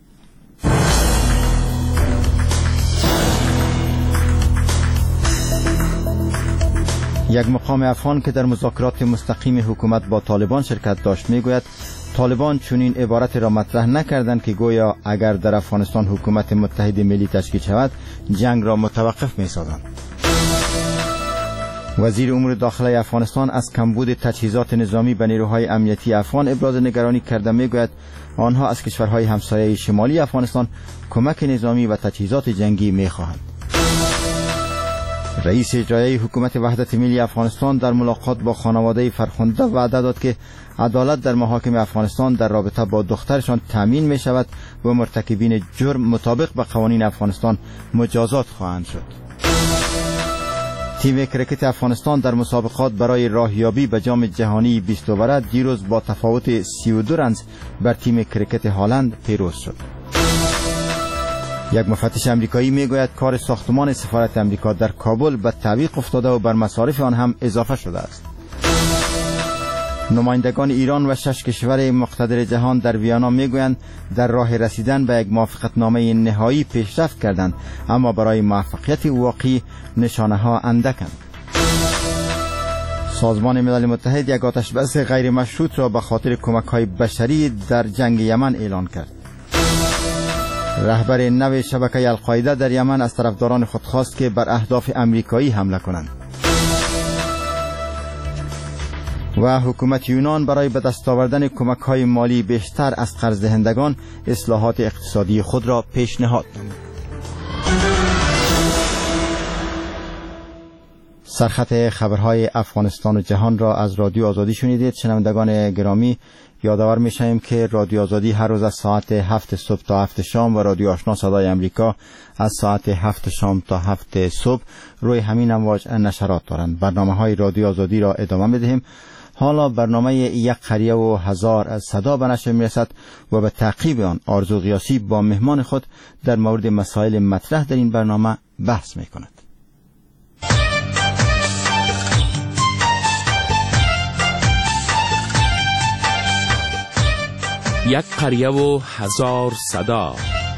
یک مقام افغان که در مذاکرات مستقیم حکومت با طالبان شرکت داشت میگوید طالبان چنین عبارت را مطرح نکردند که گویا اگر در افغانستان حکومت متحد ملی تشکیل شود جنگ را متوقف می‌سازند. وزیر امور داخلی افغانستان از کمبود تجهیزات نظامی به نیروهای امنیتی افغان ابراز نگرانی کرده میگوید آنها از کشورهای همسایه شمالی افغانستان کمک نظامی و تجهیزات جنگی می‌خواهند. رئیس اجرایی حکومت وحدت ملی افغانستان در ملاقات با خانواده فرخنده وعده داد که عدالت در محاکم افغانستان در رابطه با دخترشان تامین می شود و مرتکبین جرم مطابق با قوانین افغانستان مجازات خواهند شد. تیم کرکت افغانستان در مسابقات برای راهیابی به جام جهانی 20 اوره دیروز با تفاوت 32 رنز بر تیم کرکت هلند پیروز شد. یک مفتش امریکایی میگوید کار ساختمان سفارت امریکا در کابل به تعویق افتاده و بر مصارف آن هم اضافه شده است. نمایندگان ایران و 6 کشور مقتدر جهان در ویانا میگویند در راه رسیدن به یک موافقتنامه نهایی پیشرفت کردند، اما برای موفقیت واقعی نشانه ها اندکند. سازمان ملل متحد یک آتش بس غیر مشروط را به خاطر کمک های بشری در جنگ یمن اعلان کرد. رهبر نو شبکه القاعده در یمن از طرفداران خود خواست که بر اهداف امریکایی حمله کنند. و حکومت یونان برای به دست آوردن کمک‌های مالی بیشتر از قرض دهندگان اصلاحات اقتصادی خود را پیشنهاد نمود. سرخط خبرهای افغانستان و جهان را از رادیو آزادی شنیدید. شنوندگان گرامی، یادآور می‌شویم که رادیو آزادی هر روز از ساعت 7 صبح تا 7 شام و رادیو آشنا صدای امریکا از ساعت 7 شام تا 7 صبح روی همین امواج نشرات دارند. برنامه‌های رادیو آزادی را ادامه می‌دهیم. حالا برنامه یک قریه و هزار صدا به نشر می‌رسد و به تعقیب آن آرزو قیاسی با مهمان خود در مورد مسائل مطرح در این برنامه بحث می‌کند. یک قریه و هزار صدا.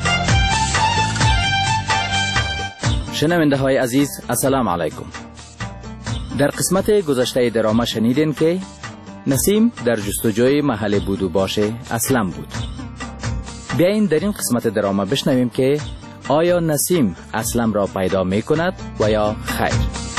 شنونده های عزیز، السلام علیکم. در قسمت گذشته درامه شنیدین که نسیم در جستجوی محل بود و باشه اسلم بود. بیاین در این قسمت درامه بشنویم که آیا نسیم اسلم را پیدا می کند و یا خیر.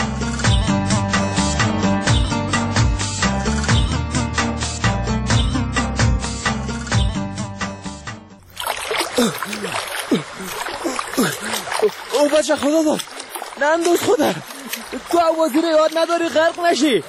او بچه خدا دار، ننداز خدا، تو آوازی رو یاد نداری غرق نشی.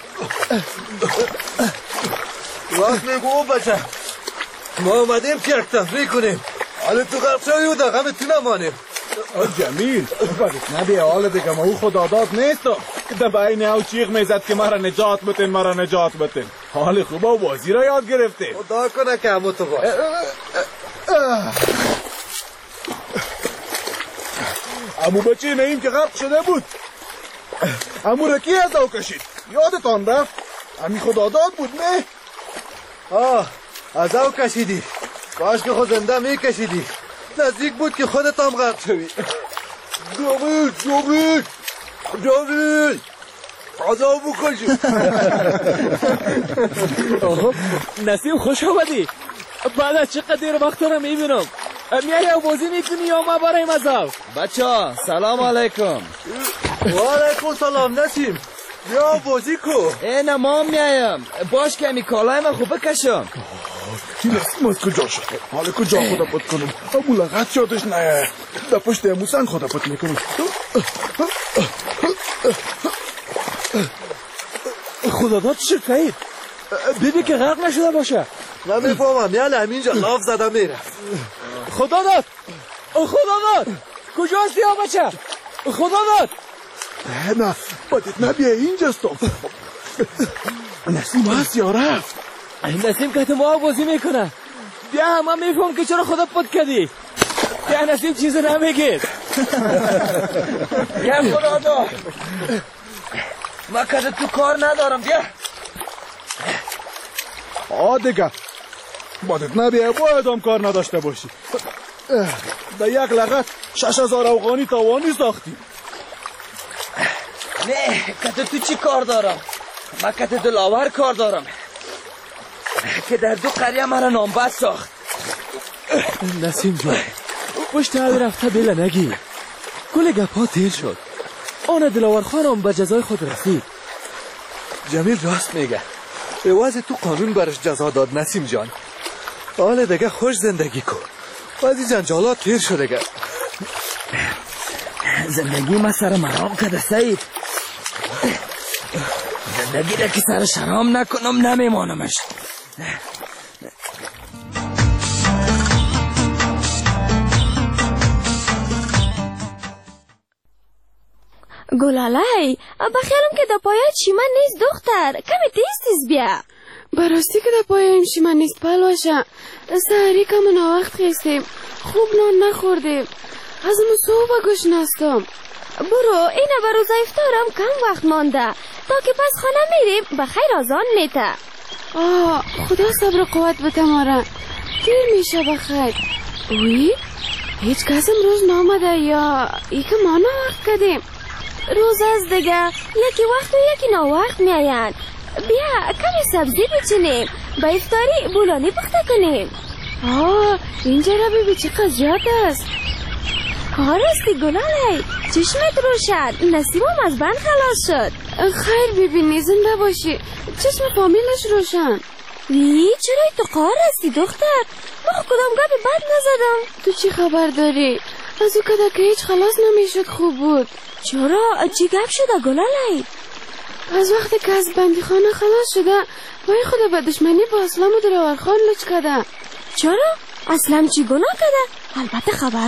راست میگو او بچه، ما اومدیم که یک تفریح کنیم، حالا تو غرق شوی و دقمه تو نمانیم. جمیل برات نبیه حالا دیگه ما او خداداد نیست در بین او چیغ میزد که مرا نجات بتین مرا نجات بتین. حال خوبه و بازی را یاد گرفتیم. خدا کنه که همو تو باش. امو بچه نیم که غرق شده بود. امورکی از او کشید یادتان رفت؟ امی خداداد بود نه؟ از او کشیدی کاش که خود زنده می کشیدی نزدیک بود که خودت هم غرق شوی جاوید عذاب بکشی نسیم خوش آمدی بعد از چقدر دیر وقت رو میبینم میای او بازی میکنی یا ما برایم عذاب بچه ها سلام علیکم و علیکم سلام نسیم بیا بازی کو اینه ما میایم باش که امی کالای من خوب بکشم این نسیم از کجا شد حالا کجا خدا پت کنم ابو لغت شدش نه در پشت موسنگ خدا پت میکنم خدا داد شکایید بیبی که غرق نشده باشه نمیفهمم یعنی همینجا لاف زده میره خدا داد کجا هستی ها بچه خدا داد نه بدید نبیه اینجاستم نسیم هست یا رفت نسیم که تو ما بازی میکنه بیا همه میفهم که چرا خدا پد کردی بیا نسیم چیز نمیگید بیا خدا داد ما که تو کار ندارم بیا دیگه بدید نبیه باید هم کار نداشته باشی در یک لغت 6000 افغانی تاوانی ساختی نه که تو چی کار دارم من که دلاور کار دارم که در 2 قریه مرا نامبد ساخت نسیم جان پشت هل رفته بله نگی کل گپا تیر شد آن دلاور خانم به جزای خود رسید جمیل راست میگه به وضع تو قانون برش جزا داد نسیم جان حالا دیگه خوش زندگی کن بعضی جنجالات تیر شده گر زندگی ما سر مرام کده سید زندگی را که سر شرام نکنم نمیمانمش گلالای بخیرم که در پایت شیمن نیست دختر کمی تیز بیا براستی که در پایم شیمن نیست پلوشه سهری کم ناوقت خیستیم خوب نان نخوردیم از اون صبح گشنستم برو اینه برو افطارم کم وقت مانده تا که پس خانه میریم بخیر آزان میته خدا صبر و قوت بده مارا دیر میشه بخیر اوی هیچ کس امروز نامده یا ای که ما ناوقت کردیم روز از دیگه یکی وقت و یکی ناوقت میاین بیا کمی سبزی بچینیم با افطاری بولانی پخته کنیم اینجا را ببین چه قضیت است کار استی گلالی چشمت روشن نسیمم از بند خلاص شد خیر ببینی زنده باشی چشم فامیلش روشن چرا تو کار استی دختر من کدام گپ بد نزدم تو چی خبر داری از او کده که هیچ خلاص نمیشد خوب بود چرا چی گپ شده گلالی از وقتی که از بندی خانه خلاص شده وای خدا به دشمنی با اسلام و دلاور خان لچ کده چرا اسلام چی گناه کده البته خبر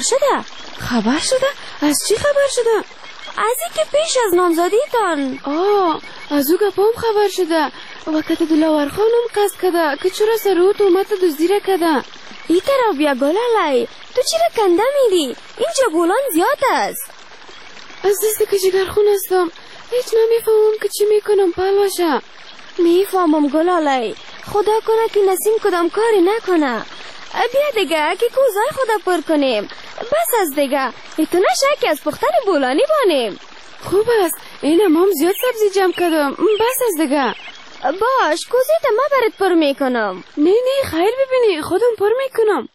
شده از چی خبر شده از این که پیش از نامزادی تان از او گپام خبر شده وقت دلاور خانم قصد کده که چرا سروت اومد دزدیره کده ای طرف بیا گلالی تو چرا کنده میری اینجا گلان زیاد است از دست که جگرخون هستم هیچ نمیفهمم که چی میکنم پلوشه میفهمم گلالی خدا کنه که نسیم کدام کاری نکنه بیا دیگه که کوزای خدا پر کنیم بس از دیگه تو نشه که از پختن بولانی بانیم خوب است این امام زیاد سبزی جمع کردم بس از دیگه باش کوزیت ما برات پر میکنم نه خیر ببینی خودم پر میکنم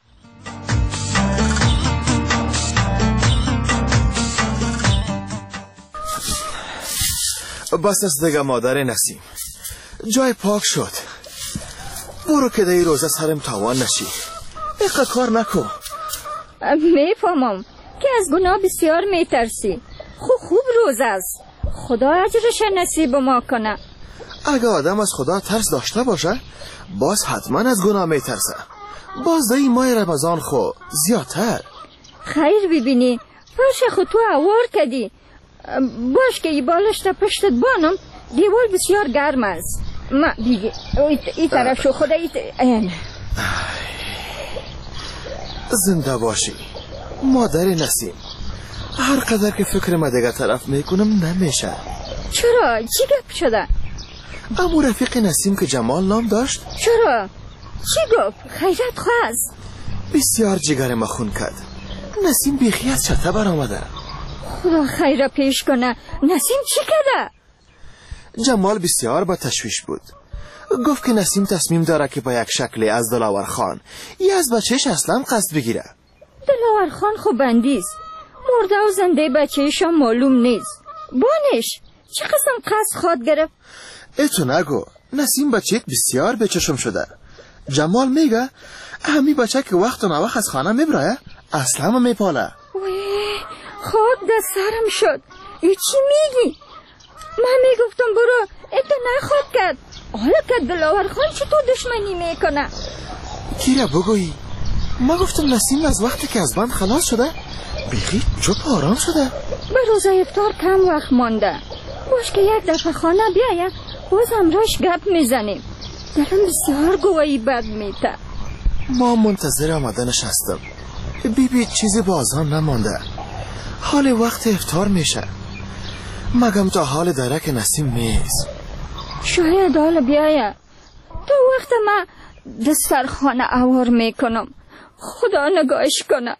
بس از دیگه مادر نسیم جای پاک شد برو که دی روزه سرم تاوان نشی اقا کار نکن میفهمم که از گناه بسیار میترسی خوب روز است خدا اجرش نصیب ما کنه اگه آدم از خدا ترس داشته باشه باز حتما از گناه میترسه باز دی ماه رمضان خو زیادتر خیر ببینی فرش خود تو اوار کدی باش که ای بالش تا پشتت بانم دیوال بسیار گرم است ما دیگه ای طرف شو خدا این زنده باشی مادر نسیم هر قدر که فکر ما دیگه طرف میکنم نمیشه چرا؟ چی گپ شده؟ امو رفیق نسیم که جمال نام داشت؟ چرا؟ چی گفت؟ خیرت خواست؟ بسیار جگر ما خون کرد. نسیم بیخی از چته برآمده. خدا خیر پیش کنه. نسیم چی کرده؟ جمال بسیار با تشویش بود. گفت که نسیم تصمیم داره که با یک شکلی از دلاور خان یا از بچهش اصلا قصد بگیره. دلاور خان خب بندیست، مرده و زنده بچهش هم معلوم نیست. بانش چه قسم قصد خواد گرفت؟ اتو نگو، نسیم بچه بسیار به چشم شده. جمال میگه همی بچه که وقت و نوخت از خانه میبره اصلا هم میپاله. خاک در سرم شد. ای چی میگی؟ من میگفتم برو، اتو نخواد کرد. حالا که دلاور خان چطور دشمنی میکنه؟ کیره بگویی؟ ما گفتم نسیم از وقتی که از بند خلاص شده بیخی چوب آرام شده. به روز افطار کم وقت مانده. باش که یک دفعه خانه بیاید باز همراش گپ میزنیم. دلم بسیار گویی بد میته. ما منتظر آمدنش هستم. بی چیزی بازان نمانده. حال وقت افطار میشه. مگم تا حال داره که نسیم نیست. شاید حال بیاید. تو وقت من دسترخانه اوار میکنم. خدا نگاهش کنه.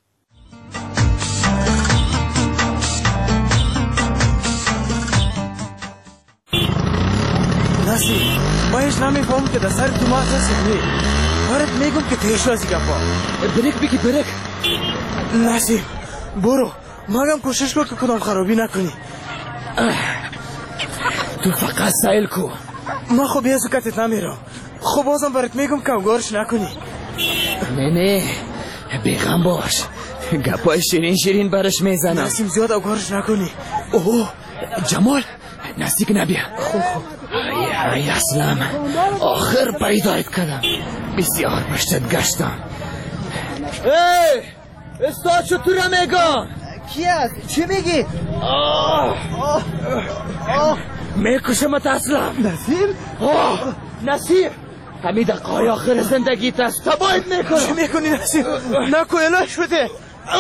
نسیم ما هیچ نمیفهم که در سر تو ما هستی. کارت میگم که تیش رازی گفا. بریک بگی بریک. نسیم برو، مگم کوشش کن که کدام خرابی نکنی. تو فقط سایل کو. ما خب یه زکتت نمیرم. خب بازم برات میگم که اوگارش نکنی. نه بیغم باش، گپای شیرین برش میزنم. نسیم زیاد اوگارش نکنی. اوه جمال نزدیک نبیا. خوب ای اسلام، آخر پیدایت کردم. بسیار پشتت گشتم. استاد چطوره میگم؟ کی است؟ چی میگی؟ میکشمت اسلام. نسیم؟ نسیم همین دقای آخر زندگیت است. تباید میکنم. چی میکنی نسیم؟ نکو الاش بده.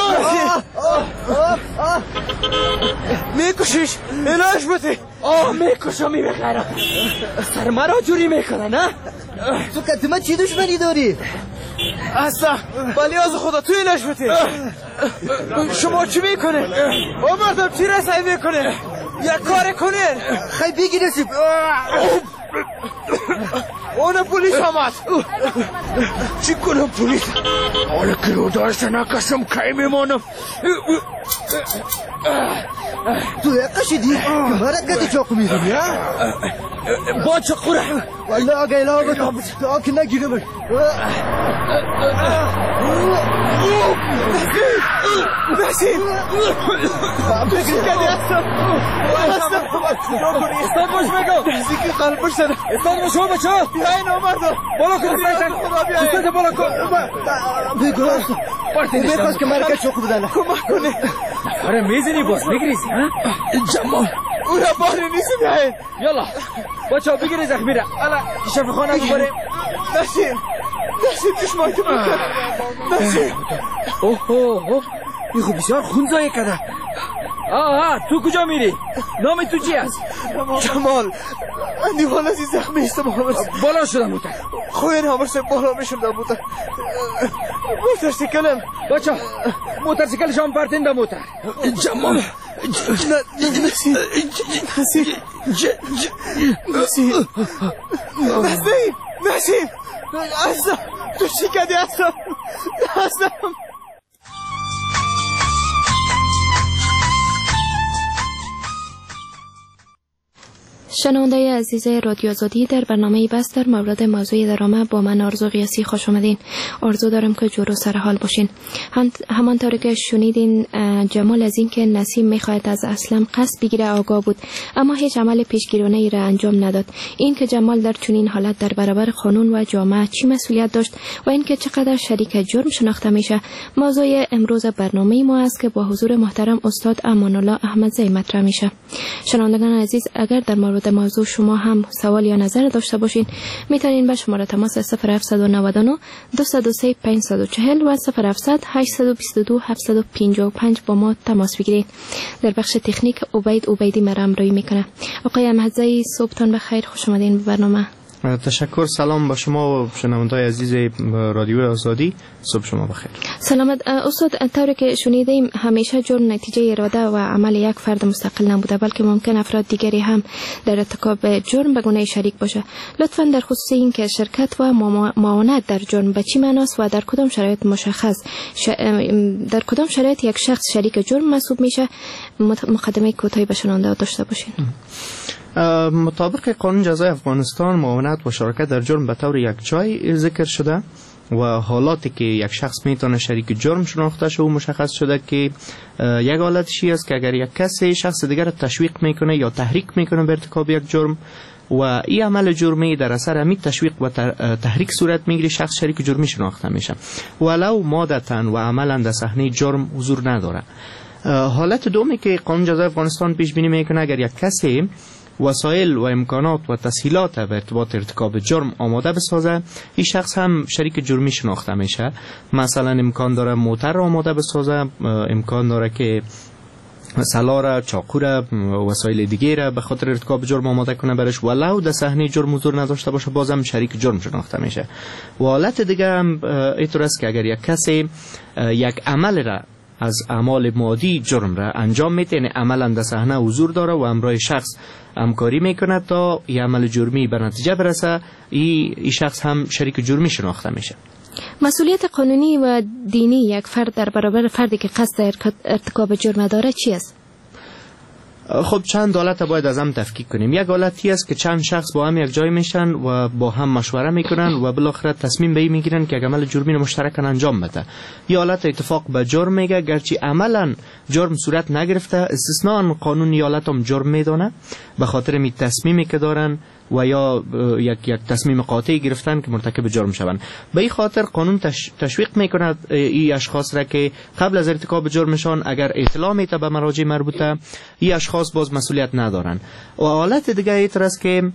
میکشیش الاش بده. میکشم میبخرم. سر مرا جوری میکنه نه؟ تو کتیمه چی دشمنی داری؟ اصلا ولی از خدا تو الاش بده. شما چی میکنه؟ مردم چی رسایی میکنه؟ یک کار کنه. خیلی بگی نسیم. اون پولیس آمد. چی کنم پولیس؟ حالا که رو داشته نکشم که میمانم. تو یکشیدی که مرد گتی چاقو میدونی ها؟ با چاقو را والله اگه الهی تا که نگیرمش. نسیم بگی کدی هستم. استاد باش بگو. نزدیکی قلبش زده. استاد باش ها بچه ها. بیاین آمردم. بالا کن خدا بیاین. استاد بالا کن. بگو میخواست که مرکه چاقو بدنه. کمک کنه. نفره میزنی باز میگریزی ها؟ جمال اون باری نیست بیاین. یالا بچه ها بگیری زخمی را. الا شفا خانه ببریم. نسیم چشمایی تو بکن. نسیم اوه این خوب بسیار خون زایه کده. تو کجا میری؟ نام تو چی است؟ جمال دیوان از این زخمی است. بالا شدم بوده. خوین همرسه بالا میشم بوده. موترسیکلم بچه موترسیکل شام پرتین دا موتر. جمال نسیم اصلا تو چی کدی اصلا شنونده عزیز رادیو آزادی، در برنامه بس در مورد موضوع درامه با من آرزو قیاسی خوش آمدین. آرزو دارم که جور و سرحال باشین. همانطوری که شنیدین جمال از این که نسیم میخواهد از اسلم قصد بگیره آگاه بود، اما هیچ عمل پیشگیرانه ای را انجام نداد. این که جمال در چنین حالت در برابر قانون و جامعه چی مسئولیت داشت و این که چقدر شریک جرم شناخته میشه موضوع امروز برنامه ما است که با حضور محترم استاد امان الله احمدزی مطرح میشه. شنوندگان عزیز، اگر در مورد بابت موضوع شما هم سوال یا نظر داشته باشین میتونین به شماره تماس 0799 203 540 و 0700 822 755 با ما تماس بگیرید. در بخش تکنیک عبیدی مرا همراهی میکنه. آقای مهزایی صبحتان بخیر، خوش آمدین به برنامه. تشکر. سلام با شما و شنونده‌های عزیز رادیو آزادی، صبح شما بخیر. سلامت استاد. طوری که شنیدیم همیشه جرم نتیجه اراده و عمل یک فرد مستقل نبوده، بلکه ممکن افراد دیگری هم در ارتکاب جرم به گونه شریک باشه. لطفاً در خصوص این که شرکت و معاونت در جرم به چی معناست و در کدام شرایط مشخص در کدام شرایط یک شخص شریک جرم محسوب میشه مقدمه کوتاهی به شنونده داشته باشین. مطابق قانون جزای افغانستان معاونت و شراکت در جرم به طور یکجای ذکر شده و حالاتی که یک شخص میتونه شریک جرم شناخته شده و مشخص شده که یک حالتشی است که اگر یک کسی شخص دیگر را تشویق میکنه یا تحریک میکنه به ارتکاب یک جرم و این عمل جرمی در اثر همین تشویق و تحریک صورت میگیره، شخص شریک جرمی شناخته میشه ولو مادتاً و عملاً در صحنه جرم حضور نداره. حالت دومی که قانون جزای افغانستان پیش بینی میکنه اگر یک کسی وسایل و امکانات و تسهیلات به ارتکاب جرم آماده بسازه، این شخص هم شریک جرمی شناخته میشه. مثلا امکان داره موتر را آماده بسازه، امکان داره که سلار، چاقو را، وسایل دیگه را به خاطر ارتکاب جرم آماده کنه برش ولو در صحنه جرم حضور نداشته باشه، بازم شریک جرم شناخته میشه. و حالت دیگه هم اینطور است که اگر یک کسی یک عمل را از اعمال مادی جرم را انجام میده، یعنی عملا در صحنه حضور داره و همراه شخص همکاری میکنه تا این عمل جرمی به نتیجه برسه، این شخص هم شریک جرمی شناخته میشه. مسئولیت قانونی و دینی یک فرد در برابر فردی که قصد ارتکاب جرم داره چی است؟ خب چند حالت باید از هم تفکیک کنیم. یک حالتی است که چند شخص با هم یک جای میشن و با هم مشوره میکنن و بالاخره تصمیم به این میگیرن که یک عمل جرمی مشترکاً انجام بده. یه حالت اتفاق به جرم میگه، گرچه عملاً جرم صورت نگرفته، استثناء قانون یه حالت هم جرم میدانه به خاطر می تصمیمی که دارن و یا یک تصمیم قاطعی گرفتن که مرتکب جرم شوند. به این خاطر قانون تشویق میکند این اشخاص را که قبل از ارتکاب جرمشان اگر اطلاع میده به مراجع مربوطه، این اشخاص باز مسئولیت ندارن. و حالت دیگه اینطور است که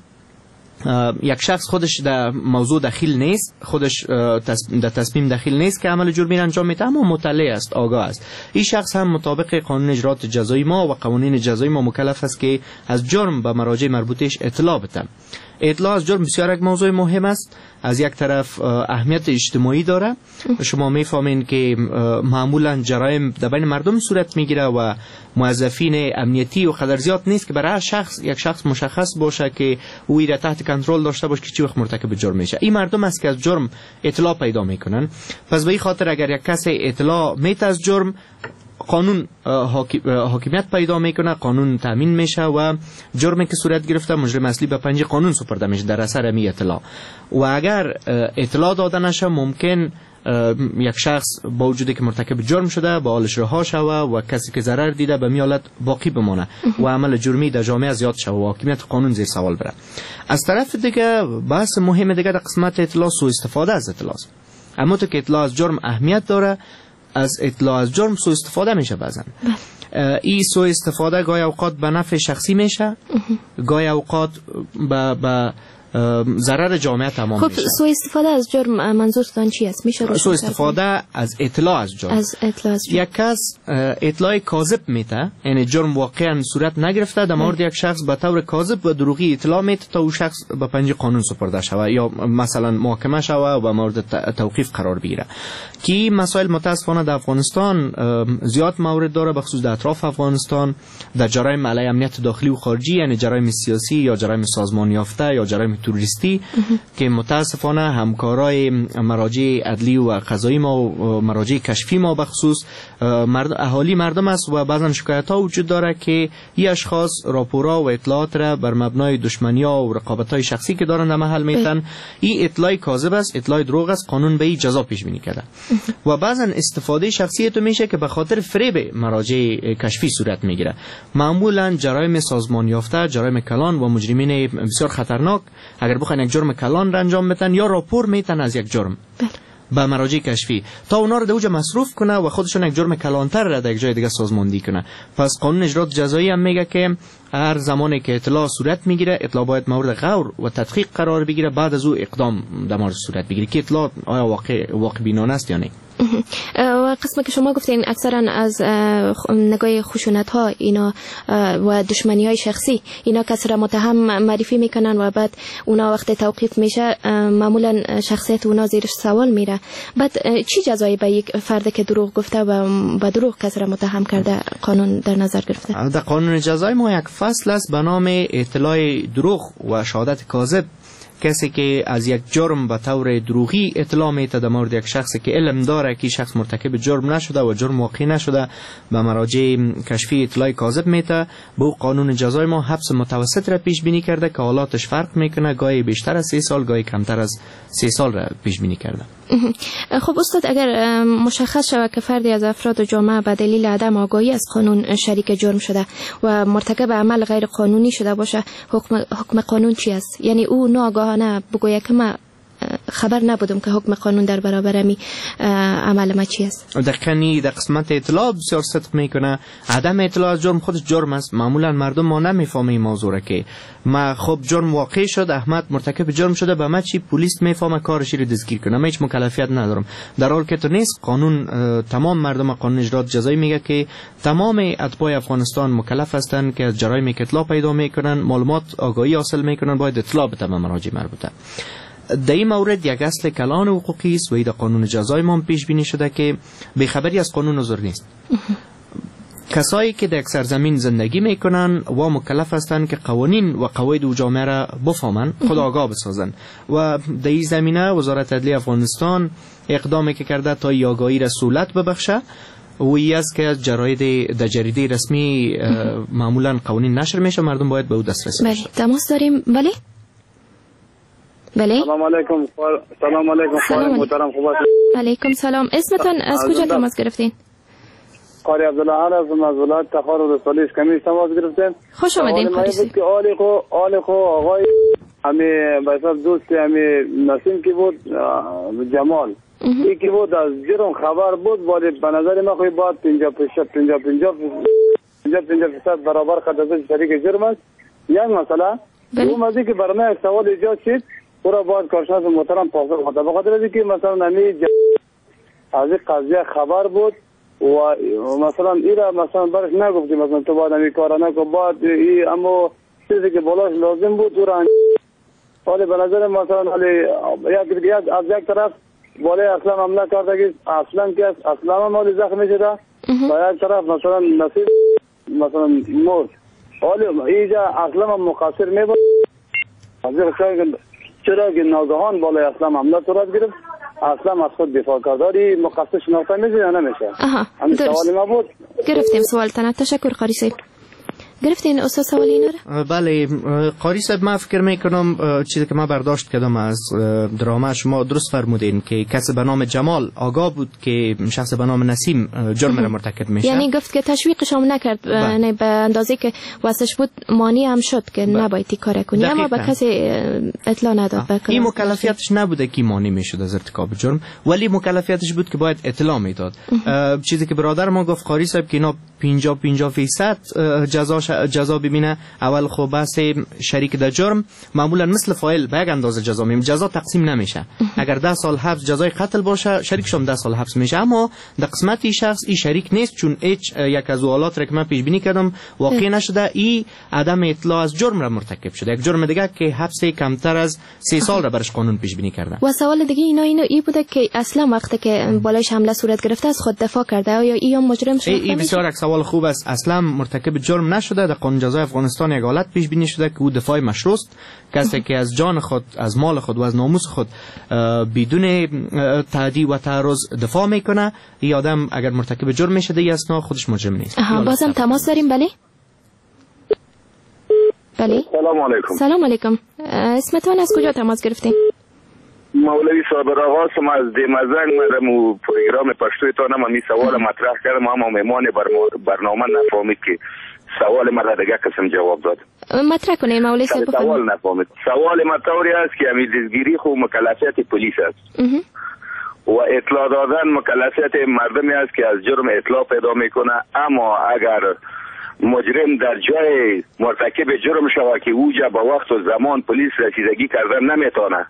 یک شخص خودش در موضوع دخیل نیست، خودش در تصمیم دخیل نیست که عمل جرمی انجام میده، اما مطلع است، آگاه است. این شخص هم مطابق قانون اجرات جزایی ما و قوانین جزایی ما مکلف است که از جرم به مراجع مربوطش اطلاع بده. اطلاع از جرم بسیار یک موضوع مهم است. از یک طرف اهمیت اجتماعی داره. شما میفهمین که معمولا جرایم در بین مردم صورت میگیره و موظفین امنیتی و قدر زیاد نیست که برای یک شخص مشخص باشه که او را تحت کنترل داشته باشه که چی وقت مرتکب جرم میشه. این مردم است که از جرم اطلاع پیدا میکنن. پس به این خاطر اگر یک کسی اطلاع میده از جرم، قانون حاکمیت پیدا میکنه، قانون تامین میشه و جرمی که صورت گرفته مجرم اصلی به پنجه قانون سپرده میشه در اثر می اطلاع. و اگر اطلاع داده نشه ممکن یک شخص با وجودی که مرتکب جرم شده با حالش رها شوه و کسی که ضرر دیده به میالت باقی بمانه و عمل جرمی در جامعه زیاد شوه و حاکمیت قانون زیر سوال بره. از طرف دیگه بحث مهم دیگه در قسمت اطلاع سوء استفاده از اطلاع. اما تو که اطلاع از جرم اهمیت داره، از اطلاع از جرم سوء استفاده میشه بعضن. این سوء استفاده گاهی اوقات به نفع شخصی میشه، گاهی اوقات به ضرر جامعه تمام میشه. خب سوء استفاده از جرم منظورتان چی است؟ میشه سوء استفاده از اطلاع از جرم. یک کس اطلاع کاذب میده، یعنی جرم واقعا صورت نگرفته، در مورد یک شخص به طور کاذب و دروغی اطلاع میده تا اون شخص به پنجه قانون سپرده شود یا مثلا محاکمه شود و مورد توقیف قرار بگیره. که مسائل متاسفانه در افغانستان زیاد مورد داره، به خصوص در اطراف افغانستان، در جرایم علیه امنیت داخلی و خارجی، یعنی جرایم سیاسی یا جرایم سازمان یافته یا جرایم توریستی که متاسفانه همکارای مراجع عدلی و قضایی ما و مراجع کشفی ما به خصوص اهالی مردم است و بعضا شکایت ها وجود داره که این اشخاص راپورها و اطلاعات را بر مبنای دشمنی ها و رقابت های شخصی که دارن در محل میتن. این اطلاع کاذب است، اطلاع دروغ است، قانون به این جزا پیش بینی کرده. و بعضا استفاده شخصی تو میشه که به خاطر فریب مراجع کشفی صورت میگیره. معمولا جرایم سازمان یافته، جرایم کلان و مجرمین بسیار خطرناک اگر بخواین یک جرم کلان را انجام بدن یا راپور میتن از یک جرم به مراجع کشفی تا اونا رو در اوجا مصروف کنه و خودشون یک جرم کلانتر را در یک جای دیگه سازماندهی کنه. پس قانون اجرات جزایی هم میگه که هر زمانی که اطلاع صورت میگیره، اطلاع باید مورد غور و تدقیق قرار بگیره، بعد از او اقدام در مورد صورت بگیره که اطلاع آیا واقع بینانه است یا نه. و قسمی که شما گفتین اکثرا از نگاه خشونت ها اینا و دشمنی های شخصی اینا کسی را متهم معرفی میکنن و بعد اونا وقتی توقیف میشه معمولا شخصیت اونا زیرش سوال میره. بعد چی جزایی به یک فرد که دروغ گفته و به دروغ کسی را متهم کرده قانون در نظر گرفته؟ در قانون جزای ما یک فصل است به نام اطلاع دروغ و شهادت کاذب. کسی که از یک جرم به طور دروغی اطلاع میده در مورد یک شخصی که علم داره که شخص مرتکب جرم نشده و جرم واقع نشده، به مراجع کشفی اطلاع کاذب میده. به قانون جزای ما حبس متوسط را پیش بینی کرده که حالاتش فرق میکنه، گاهی بیشتر از 3 سال گاهی کمتر از 3 سال را پیش بینی کرده. خب استاد، اگر مشخص شود که فردی از افراد جامعه به دلیل عدم آگاهی از قانون شریک جرم شده و مرتکب عمل غیر قانونی شده باشه، حکم قانون چی است؟ یعنی او ناآگاهانه بگوید که من خبر نبودم که حکم قانون در برابر می عمل ما چی است؟ دقیقاً در قسمت اطلاع بسیار صدق میکنه. عدم اطلاع از جرم خودش جرم است. معمولا مردم ما نمیفهمه این موضوع را که ما خب جرم واقع شد، احمد مرتکب جرم شده، به ما چی پلیس میفهمه کارش رو دستگیر کنه، من هیچ مکلفیت ندارم. در حالی که تو نیست. قانون تمام مردم قانون اجرات جزایی میگه که تمام اتباع افغانستان مکلف هستند که از جرایم که اطلاع پیدا میکنن، معلومات آگاهی حاصل میکنن، باید اطلاع بدن به مراجع مربوطه. در این مورد یک اصل کلان حقوقی است و در قانون جزای ما پیش بینی شده که بیخبری از قانون عذر نیست. کسایی که در یک سرزمین زندگی میکنن و مکلف هستند که قوانین و قواعد و جامعه را بفهمن، خود آگاه بسازن و در این زمینه وزارت عدلیه افغانستان اقدامی که کرده تا این آگاهی را سهولت ببخشه و ای است که در جریده رسمی معمولا قوانین نشر میشه، مردم باید به او دسترسی داشته باشند. تماس داریم. بله. سلام علیکم. سلام علیکم خانم محترم، خوب هستید؟ علیکم سلام. اسمتان از کجا تماس گرفتین؟ قاری عبدالله از ولایت تخار و رسالی کمی تماس گرفتیم. خوش آمدین قاری صاحب. که آل خو آقای همی بایساب دوست همی نسیم کی بود، جمال ای کی بود، از جرم خبر بود، ولی به نظر من خواهی باید 50% برابر خدمت شریک جرم است. یک مسئله اون مزید که برای من سوال ایجاد شد او را باید کارشناس محترم پاسخ بده. بخاطر از اینکه مثلا نمی از این قضیه خبر بود و مثلا ایرا مثلا برش نگفتی مثلا تو باید نمی کارا نکن، باید ای اما چیزی که بالاش لازم بود او را ولی به نظر مثلا از یک طرف بالای اصلا حمله کردگی اصلا که اصلا مالی زخمی شده و یک طرف مثلا نصیب مثلا مرد، ولی اینجا اصلا مقصر می بود. چرا که ناگهان بالای اسلام حمله صورت گرفت، اسلام از خود دفاع کرداری مقصر شناخته میشه یا نمیشه؟ همین سوال ما بود. گرفتیم سوالتان. تشکر قاری صاحب. گرفتین استاد سوال اینا رو؟ بله قاری صاحب، من فکر میکنم چیزی که من برداشت کردم از درامه شما درست فرمودین که کسی به نام جمال آگاه بود که شخص به نام نسیم جرم را مرتکب میشه، یعنی گفت که تشویقش هم نکرد، یعنی به اندازه که واسش بود مانی هم شد که نباید این کار کنی، اما به کسی اطلاع نداد. این مکلفیتش نبوده که مانی میشد از ارتکاب جرم، ولی مکلفیتش بود که باید اطلاع میداد. چیزی که برادر ما گفت قاری صاحب که اینا 50% جزا ببینه. اول خب بحث شریک در جرم معمولا مثل فاعل به یک اندازه جزا میشه، جزا تقسیم نمیشه. اگر 10 سال حبس جزای قتل باشه، شریکش هم 10 سال حبس میشه. اما در قسمت این شخص این شریک نیست، چون هیچ یک از حالات را که من پیش بینی کردم واقع نشده، این عدم اطلاع از جرم را مرتکب شده، یک جرم دیگه که حبس کمتر از 3 سال را برش قانون پیش بینی کرده. و سوال دیگه این بوده که اصلا وقتی که بالایش حمله صورت گرفته از خود دفاع کرده یا این مجرم شده؟ این بسیار یک سوال خوب است. اصلا مرتکب جرم نشده. در قانون جزای افغانستان یک حالت پیش بینی شده که او دفاع مشروع است، کسی که از جان خود، از مال خود و از ناموس خود بدون تعدی و تعرض دفاع میکنه، این آدم اگر مرتکب جرم میشه دیگه اصلا خودش مجرم نیست. بازم تماس داریم. بله سلام علیکم. سلام علیکم. اسمتون از کجا تماس گرفتین؟ مولوی صابر آقا سم از دمزنگ مدام پروگرام پشتوی تا نمی سوال مطرح کردم، اما مهمان برنامه نفهمید که سوال من را دیگه قسم جواب داد. مطرح کنه مولوی صاحب. سوال نفهمید. سوال من طوری است که همین دستگیری خو مکلفیت پلیس است و اطلاع دادن مکلفیت مردمی است که از جرم اطلاع پیدا میکنه. اما اگر مجرم در جای مرتکب جرم شود که اوجا با وقت و زمان پلیس رسیدگی کردن نمیتونه،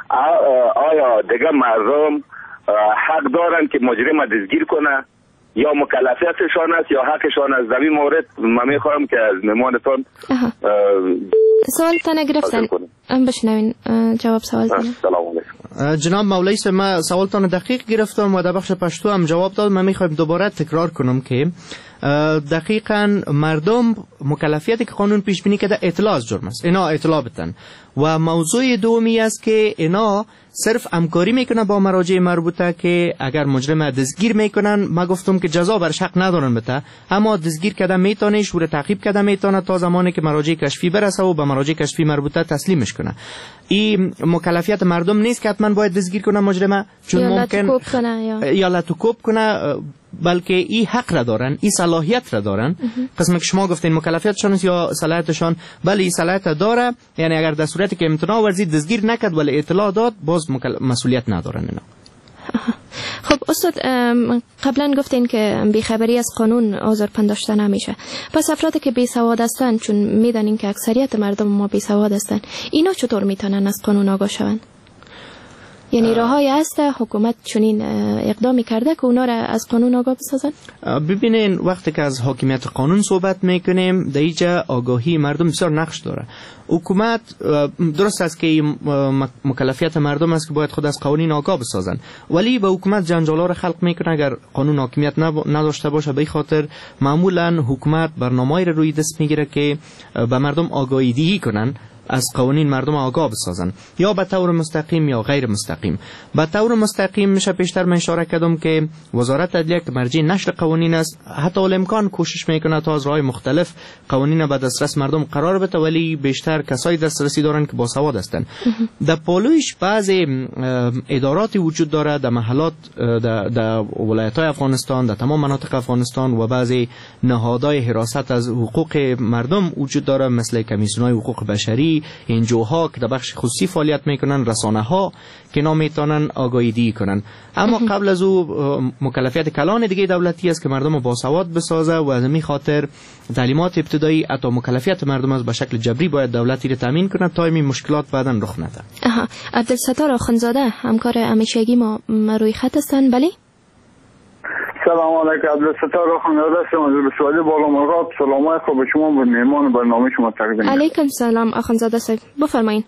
آیا دیگه مردم حق دارن که مجرم دستگیر کنه یا مکلفیتشان است یا حقشان است؟ در این مورد من میخواهم که از مهمانتان سوالتان گرفتن بشنوین جواب سوالتان. سلام علیکم جناب مولوی صاحب، من سوالتان دقیق گرفتم و در بخش پشتو هم جواب داد. من میخوایم دوباره تکرار کنم که دقیقاً مردم مکلفیتی که قانون پیش بینی کرده اطلاع از جرم است، اینا اطلاع بدن. و موضوع دومی است که اینا صرف همکاری میکنن با مراجع مربوطه که اگر مجرم دستگیر میکنن، ما گفتم که جزا برش حق ندارن بته، اما دستگیر کردن میتونه، شور تعقیب کردن میتونه تا زمانی که مراجع کشفی برسه و به مراجع کشفی مربوطه تسلیمش کنه. این مکلفیت مردم نیست که حتما باید دستگیر کنه مجرم، چون ممکن یا لطوکوب کنه، بلکه این حق را دارن، این صلاحیت را دارن. قسمی که شما گفتین مکلفیتشان یا صلاحیتشان، بله این صلاحیت داره، یعنی اگر در صورتی که امتناع ورزید دستگیر نکرد ولی اطلاع داد، باز مسئولیت ندارن اینا. خب استاد، قبلا گفتین که بیخبری از قانون آزار پنداشته نمیشه. پس افرادی که بی سواد هستند، چون میدانیم که اکثریت مردم ما بی سواد هستند، اینا چطور میتونن از قانون آگاه شوند؟ یعنی راه‌هایی هست حکومت چنین اقدامی کرده که اونا را از قانون آگاه بسازن؟ ببینین وقتی که از حاکمیت قانون صحبت میکنیم، در اینجا آگاهی مردم بسیار نقش داره. حکومت درست است که مکلفیت مردم است که باید خود از قوانین آگاه بسازن، ولی به حکومت جنجالا را خلق میکنه اگر قانون حاکمیت نداشته باشه. به خاطر معمولا حکومت برنامه‌ای روی دست میگیره که به مردم آگاهی دهی کنن، از قوانین مردم آگاه بسازن، یا به طور مستقیم یا غیر مستقیم. به طور مستقیم میشه پیشتر من اشاره کردم که وزارت عدلیه که مرجع نشر قوانین است، حتی الامکان کوشش میکنه تا از راه مختلف قوانین به دسترس مردم قرار بده، ولی بیشتر کسایی دسترسی دارن که باسواد هستند. در پالویش بعضی اداراتی وجود داره در محلات، در ولایت‌های افغانستان، در تمام مناطق افغانستان، و بعضی نهادهای حراست از حقوق مردم وجود داره، مثل کمیسیون‌های حقوق بشری، انجوها که در بخش خصوصی فعالیت میکنن، رسانه ها که نمیتونن آگاهی دهی کنن. اما قبل از او مکلفیت کلان دیگه دولتی است که مردم باسواد بسازه، و از این خاطر تعلیمات ابتدایی حتی مکلفیت مردم از به شکل جبری باید دولتی رو تامین کنه تا این مشکلات بعداً رخ نده. عبدالستار آخوندزاده همکار همیشگی ما روی خط هستن. بله سلام علیکم، عبدالستار آخوندزاده هستم از رسوالی بالا مرغاب. سلام خوب به شما و مهمان برنامه شما تقدیم. علیکم سلام آخوندزاده صاحب، بفرمایید.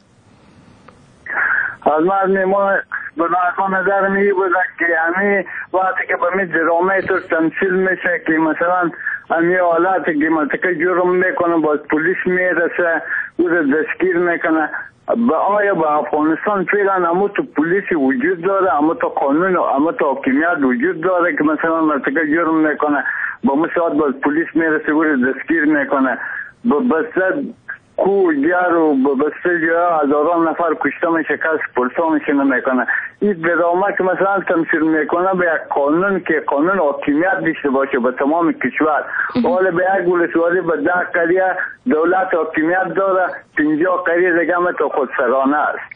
از من مهمان برنامه نظر می بود که همین وقتی که به می درامه تو تمثیل میشه که مثلا همین حالت که منطقه جرم میکنه باز پلیس میرسه او رو دستگیر میکنه. آیا با افغانستان فعلا اما تو پلیسی وجود داره، اما تو قانون، اما تو حاکمیت وجود داره که مثلا منطقه جرم میکنه با مساعد باز پلیس میرسه او رو دستگیر میکنه؟ بسته کو جار و بسته جا هزاران نفر کشته میشه، کس پرسا میشه نمیکنه. این درامه که مثلا تمثیل میکنه به یک قانون که قانون حاکمیت داشته باشه به تمام کشور، حالا به یک ولسوالی به 10 قریه دولت حاکمیت داره، 50 قریه دیگه هم تو خودسرانه است.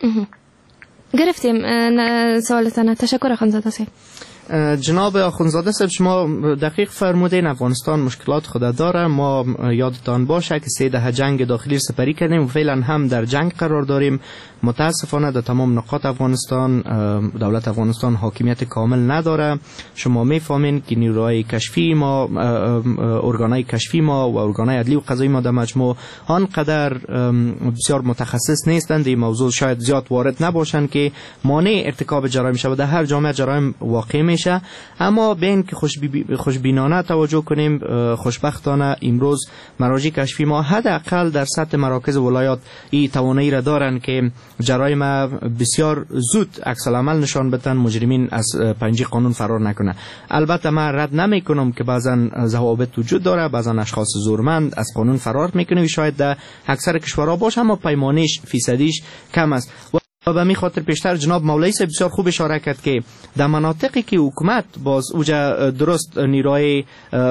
گرفتیم سوالتان. تشکر آخوندزاده صاحب. جناب آخوندزاده صاحب، شما دقیق فرمودین افغانستان مشکلات خود داره. ما یادتان باشه که 3 جنگ داخلی سپری کردیم و فعلا هم در جنگ قرار داریم. متاسفانه در تمام نقاط افغانستان دولت افغانستان حاکمیت کامل نداره. شما میفهمین که نیروهای کشفی ما، ارگانهای کشفی ما و ارگانهای عدلی و قضایی ما در مجموع آنقدر بسیار متخصص نیستند. این موضوع شاید زیاد وارد نباشن که مانع ارتکاب جرایم شود. در هر جامعه جرایم واقع میشه، اما به این که خوشبینانه توجه کنیم، خوشبختانه امروز مراجع کشفی ما حداقل در سطح مراکز ولایات این توانایی را دارن که جرایم بسیار زود عکس العمل نشان بدن، مجرمین از پنجه قانون فرار نکنه. البته من رد نمی کنم که بعضا ضوابط وجود داره، بعضا اشخاص زورمند از قانون فرار میکنه و شاید در اکثر کشورها باشه، اما پیمانش فیصدیش کم است. و به می خاطر پیشتر جناب مولوی صاحب بسیار خوب اشاره کرد که در مناطقی که حکومت باز اوجا درست نیروهای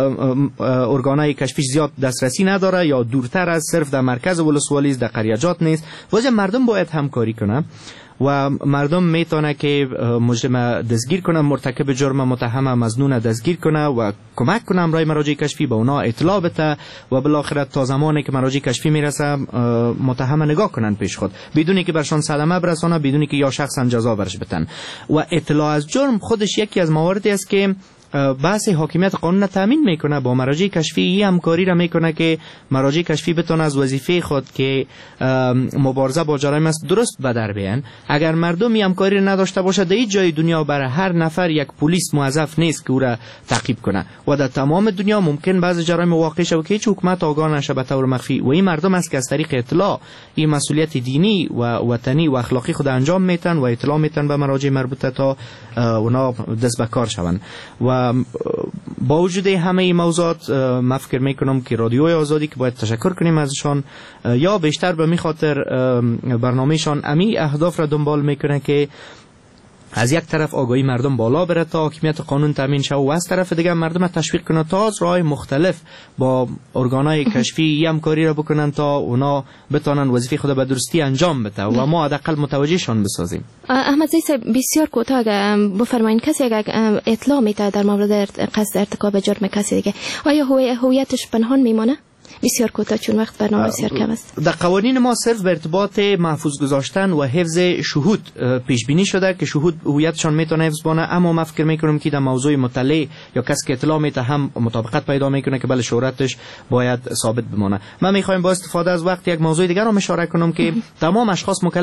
ارگانهای کشفی زیاد دسترسی نداره یا دورتر از صرف در مرکز ولسوالی در قریجات نیست، واجه مردم باید همکاری کنه و مردم میتونه که مجرم دستگیر کنه، مرتکب جرم متهم مظنون دستگیر کنه و کمک کنه امرای مراجع کشفی به اونا اطلاع بده و بالاخره تا زمانی که مراجع کشفی میرسه متهم نگاه کنن پیش خود بدونی که برشان صدمه برسانه، بدونی که یا شخصا جزا برش بتن. و اطلاع از جرم خودش یکی از مواردی است که بحث حاکمیت قانون تامین میکنه. با مراجع کشفی این همکاری را میکنه که مراجع کشفی بتونه از وظیفه خود که مبارزه با جرایم است درست به در بیان. اگر مردم این همکاری نداشته باشه در این جای دنیا برای هر نفر یک پلیس موظف نیست که او را تعقیب کنه و در تمام دنیا ممکن بعض جرایم واقع شه که هیچ حکومت آگاه نشه به طور مخفی و این مردم است که از طریق اطلاع این مسئولیت دینی و وطنی و اخلاقی خود انجام میتن و اطلاع میتن به مراجع مربوطه تا اونا دست به کار شوند. و با وجود همه این موضوعات من فکر میکنم که رادیوی آزادی که باید تشکر کنیم ازشان، یا بیشتر به می خاطر برنامهشان امی اهداف را دنبال میکنه که از یک طرف آگاهی مردم بالا بره تا حاکمیت قانون تامین شه و از طرف دیگه مردم تشویق کنه تا از راه مختلف با ارگانهای کشفی همکاری را بکنن تا اونا بتونن وظیفه خود به درستی انجام بده و ما حداقل متوجهشان بسازیم. احمد زی صاحب بسیار کوتاه بفرمایید، کسی اگر اطلاع میده در مورد قصد ارتکاب جرم کسی دیگه آیا هویتش پنهان میمانه؟ بسیار کوتاه چون وقت برنامه بسیار کم است. در قوانین ما صرف به ارتباط محفوظ گذاشتن و حفظ شهود پیش بینی شده که شهود هویتشان میتونه حفظ بانه، اما من فکر میکنم که در موضوع مطلع یا کسی که اطلاع میده هم مطابقت پیدا میکنه که بله شهرتش باید ثابت بمانه. من میخوایم با استفاده از وقت یک موضوع دیگر رو اشاره کنم که تمام اشخاص